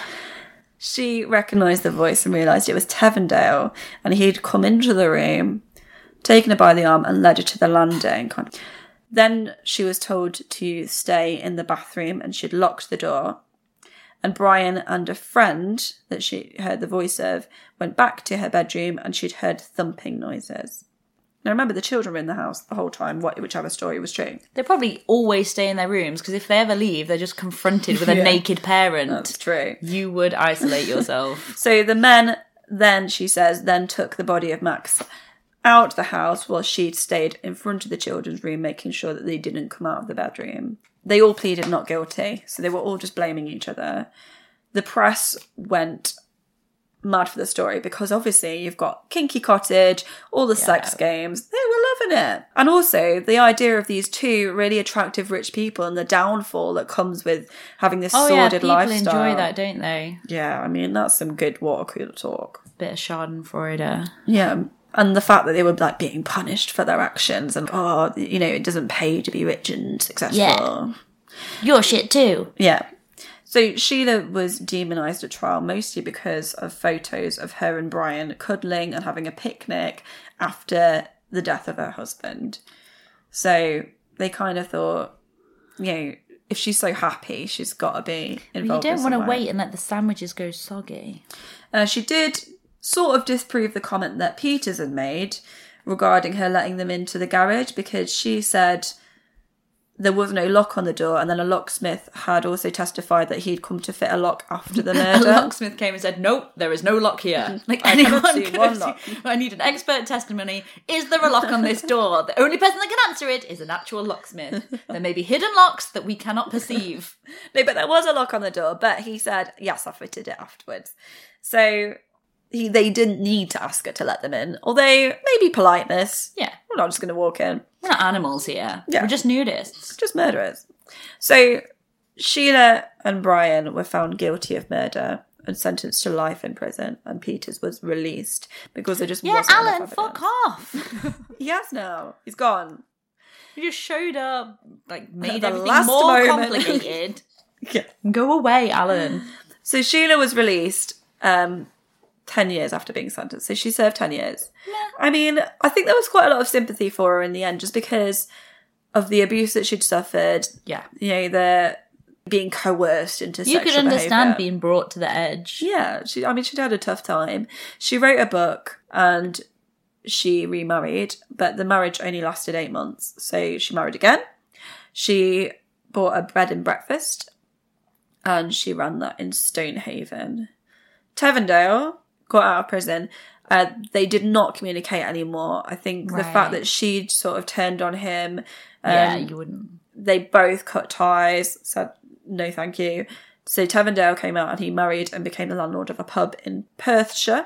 She recognised the voice and realised it was Tevendale, and he'd come into the room, taken her by the arm and led her to the landing. Then she was told to stay in the bathroom, and she'd locked the door. And Brian and a friend that she heard the voice of went back to her bedroom, and she'd heard thumping noises. Now remember, the children were in the house the whole time, whichever story was true. They probably always stay in their rooms, because if they ever leave, they're just confronted with a naked parent. That's true. You would isolate yourself. So the men then, she says, then took the body of Max out the house while she'd stayed in front of the children's room, making sure that they didn't come out of the bedroom. They all pleaded not guilty, so they were all just blaming each other. The press went mad for the story because obviously you've got Kinky Cottage, all the sex games. They were loving it. And also the idea of these two really attractive rich people and the downfall that comes with having this sordid lifestyle. People enjoy that, don't they? Yeah, I mean, that's some good water cooler talk. Bit of Schadenfreude. Yeah. And the fact that they were like being punished for their actions and, it doesn't pay to be rich and successful. Yeah. You're shit too. Yeah. So Sheila was demonised at trial mostly because of photos of her and Brian cuddling and having a picnic after the death of her husband. So they kind of thought, if she's so happy, she's got to be involved. You don't want to wait and let the sandwiches go soggy. She did sort of disprove the comment that Peters had made regarding her letting them into the garage, because she said there was no lock on the door, and then a locksmith had also testified that he'd come to fit a lock after the murder. A locksmith came and said, "Nope, there is no lock here." Like, anyone could have seen. I need an expert testimony. Is there a lock on this door? The only person that can answer it is an actual locksmith. There may be hidden locks that we cannot perceive. No, but there was a lock on the door, but he said, yes, I fitted it afterwards. So they didn't need to ask her to let them in, although maybe politeness. Yeah. We're not just going to walk in. We're not animals here. Yeah. We're just nudists. Just murderers. So Sheila and Brian were found guilty of murder and sentenced to life in prison, and Peters was released because there just wasn't enough Alan, evidence. fuck off. He has now. He's gone. You just showed up, made the everything last more moment. complicated. Yeah. Go away, Alan. So Sheila was released 10 years after being sentenced. So she served 10 years. Yeah. I mean, I think there was quite a lot of sympathy for her in the end, just because of the abuse that she'd suffered. Yeah. The being coerced into sexual You could understand behaviour. being brought to the edge. Yeah. She'd had a tough time. She wrote a book and she remarried, but the marriage only lasted 8 months. So she married again. She bought a bed and breakfast and she ran that in Stonehaven. Tevendale got out of prison. They did not communicate anymore. I think the fact that she'd sort of turned on him. You wouldn't. They both cut ties, said no thank you. So Tevendale came out and he married and became the landlord of a pub in Perthshire.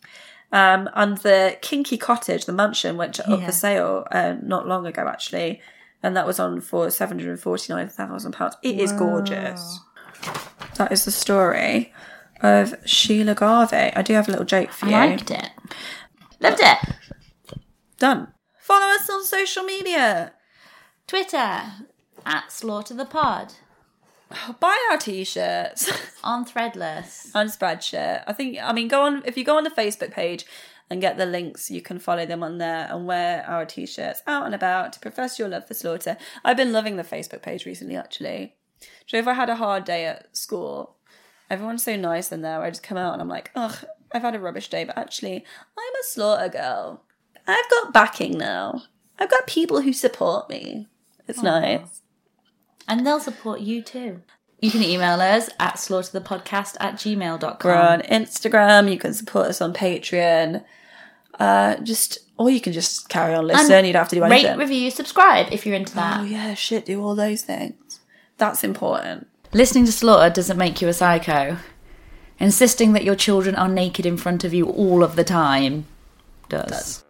And the Kinky Cottage, the mansion, went up for sale not long ago, actually. And that was on for £749,000. It is gorgeous. That is the story of Sheila Garvey. I do have a little joke for you. I liked it. Loved it. Done. Follow us on social media. Twitter, @SlaughterThePod. Buy our t-shirts. On Threadless. On Spreadshirt. If you go on the Facebook page and get the links, you can follow them on there and wear our t-shirts out and about to profess your love for slaughter. I've been loving the Facebook page recently, actually. So if I had a hard day at school, everyone's so nice in there. I just come out and I'm like, ugh, I've had a rubbish day, but actually, I'm a slaughter girl. I've got backing now. I've got people who support me. It's nice. And they'll support you too. You can email us at slaughterthepodcast@gmail.com. We're on Instagram. You can support us on Patreon. Or you can just carry on listening. You don't have to do anything. Rate, review, subscribe if you're into that. Oh yeah, shit, do all those things. That's important. Listening to slaughter doesn't make you a psycho. Insisting that your children are naked in front of you all of the time does.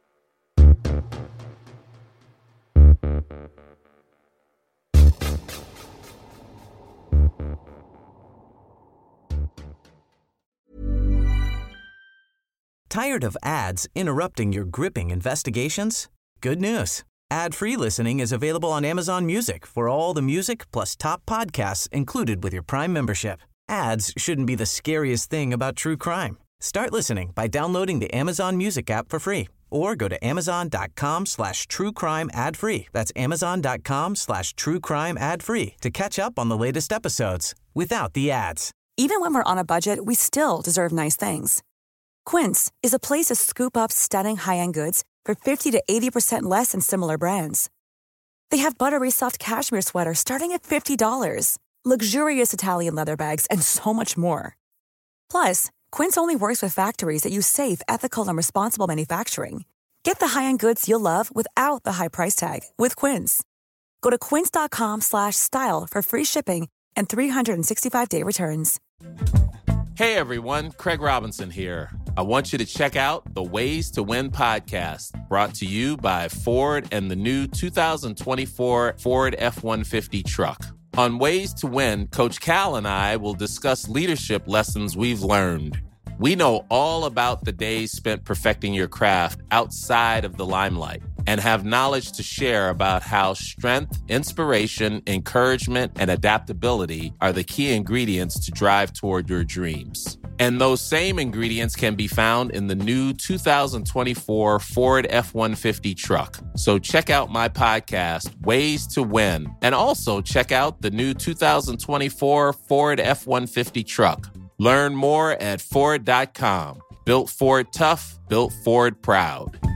Tired of ads interrupting your gripping investigations? Good news. Ad-free listening is available on Amazon Music for all the music plus top podcasts included with your Prime membership. Ads shouldn't be the scariest thing about true crime. Start listening by downloading the Amazon Music app for free or go to amazon.com/truecrime ad-free. That's amazon.com/truecrime ad-free to catch up on the latest episodes without the ads. Even when we're on a budget, we still deserve nice things. Quince is a place to scoop up stunning high-end goods for 50 to 80% less than similar brands. They have buttery soft cashmere sweaters starting at $50, luxurious Italian leather bags, and so much more. Plus, Quince only works with factories that use safe, ethical, and responsible manufacturing. Get the high-end goods you'll love without the high price tag with Quince. Go to quince.com/style for free shipping and 365-day returns. Hey everyone, Craig Robinson here. I want you to check out the Ways to Win podcast, brought to you by Ford and the new 2024 Ford F-150 truck. On Ways to Win, Coach Cal and I will discuss leadership lessons we've learned. We know all about the days spent perfecting your craft outside of the limelight and have knowledge to share about how strength, inspiration, encouragement, and adaptability are the key ingredients to drive toward your dreams. And those same ingredients can be found in the new 2024 Ford F-150 truck. So check out my podcast, Ways to Win, and also check out the new 2024 Ford F-150 truck. Learn more at Ford.com. Built Ford tough, built Ford proud.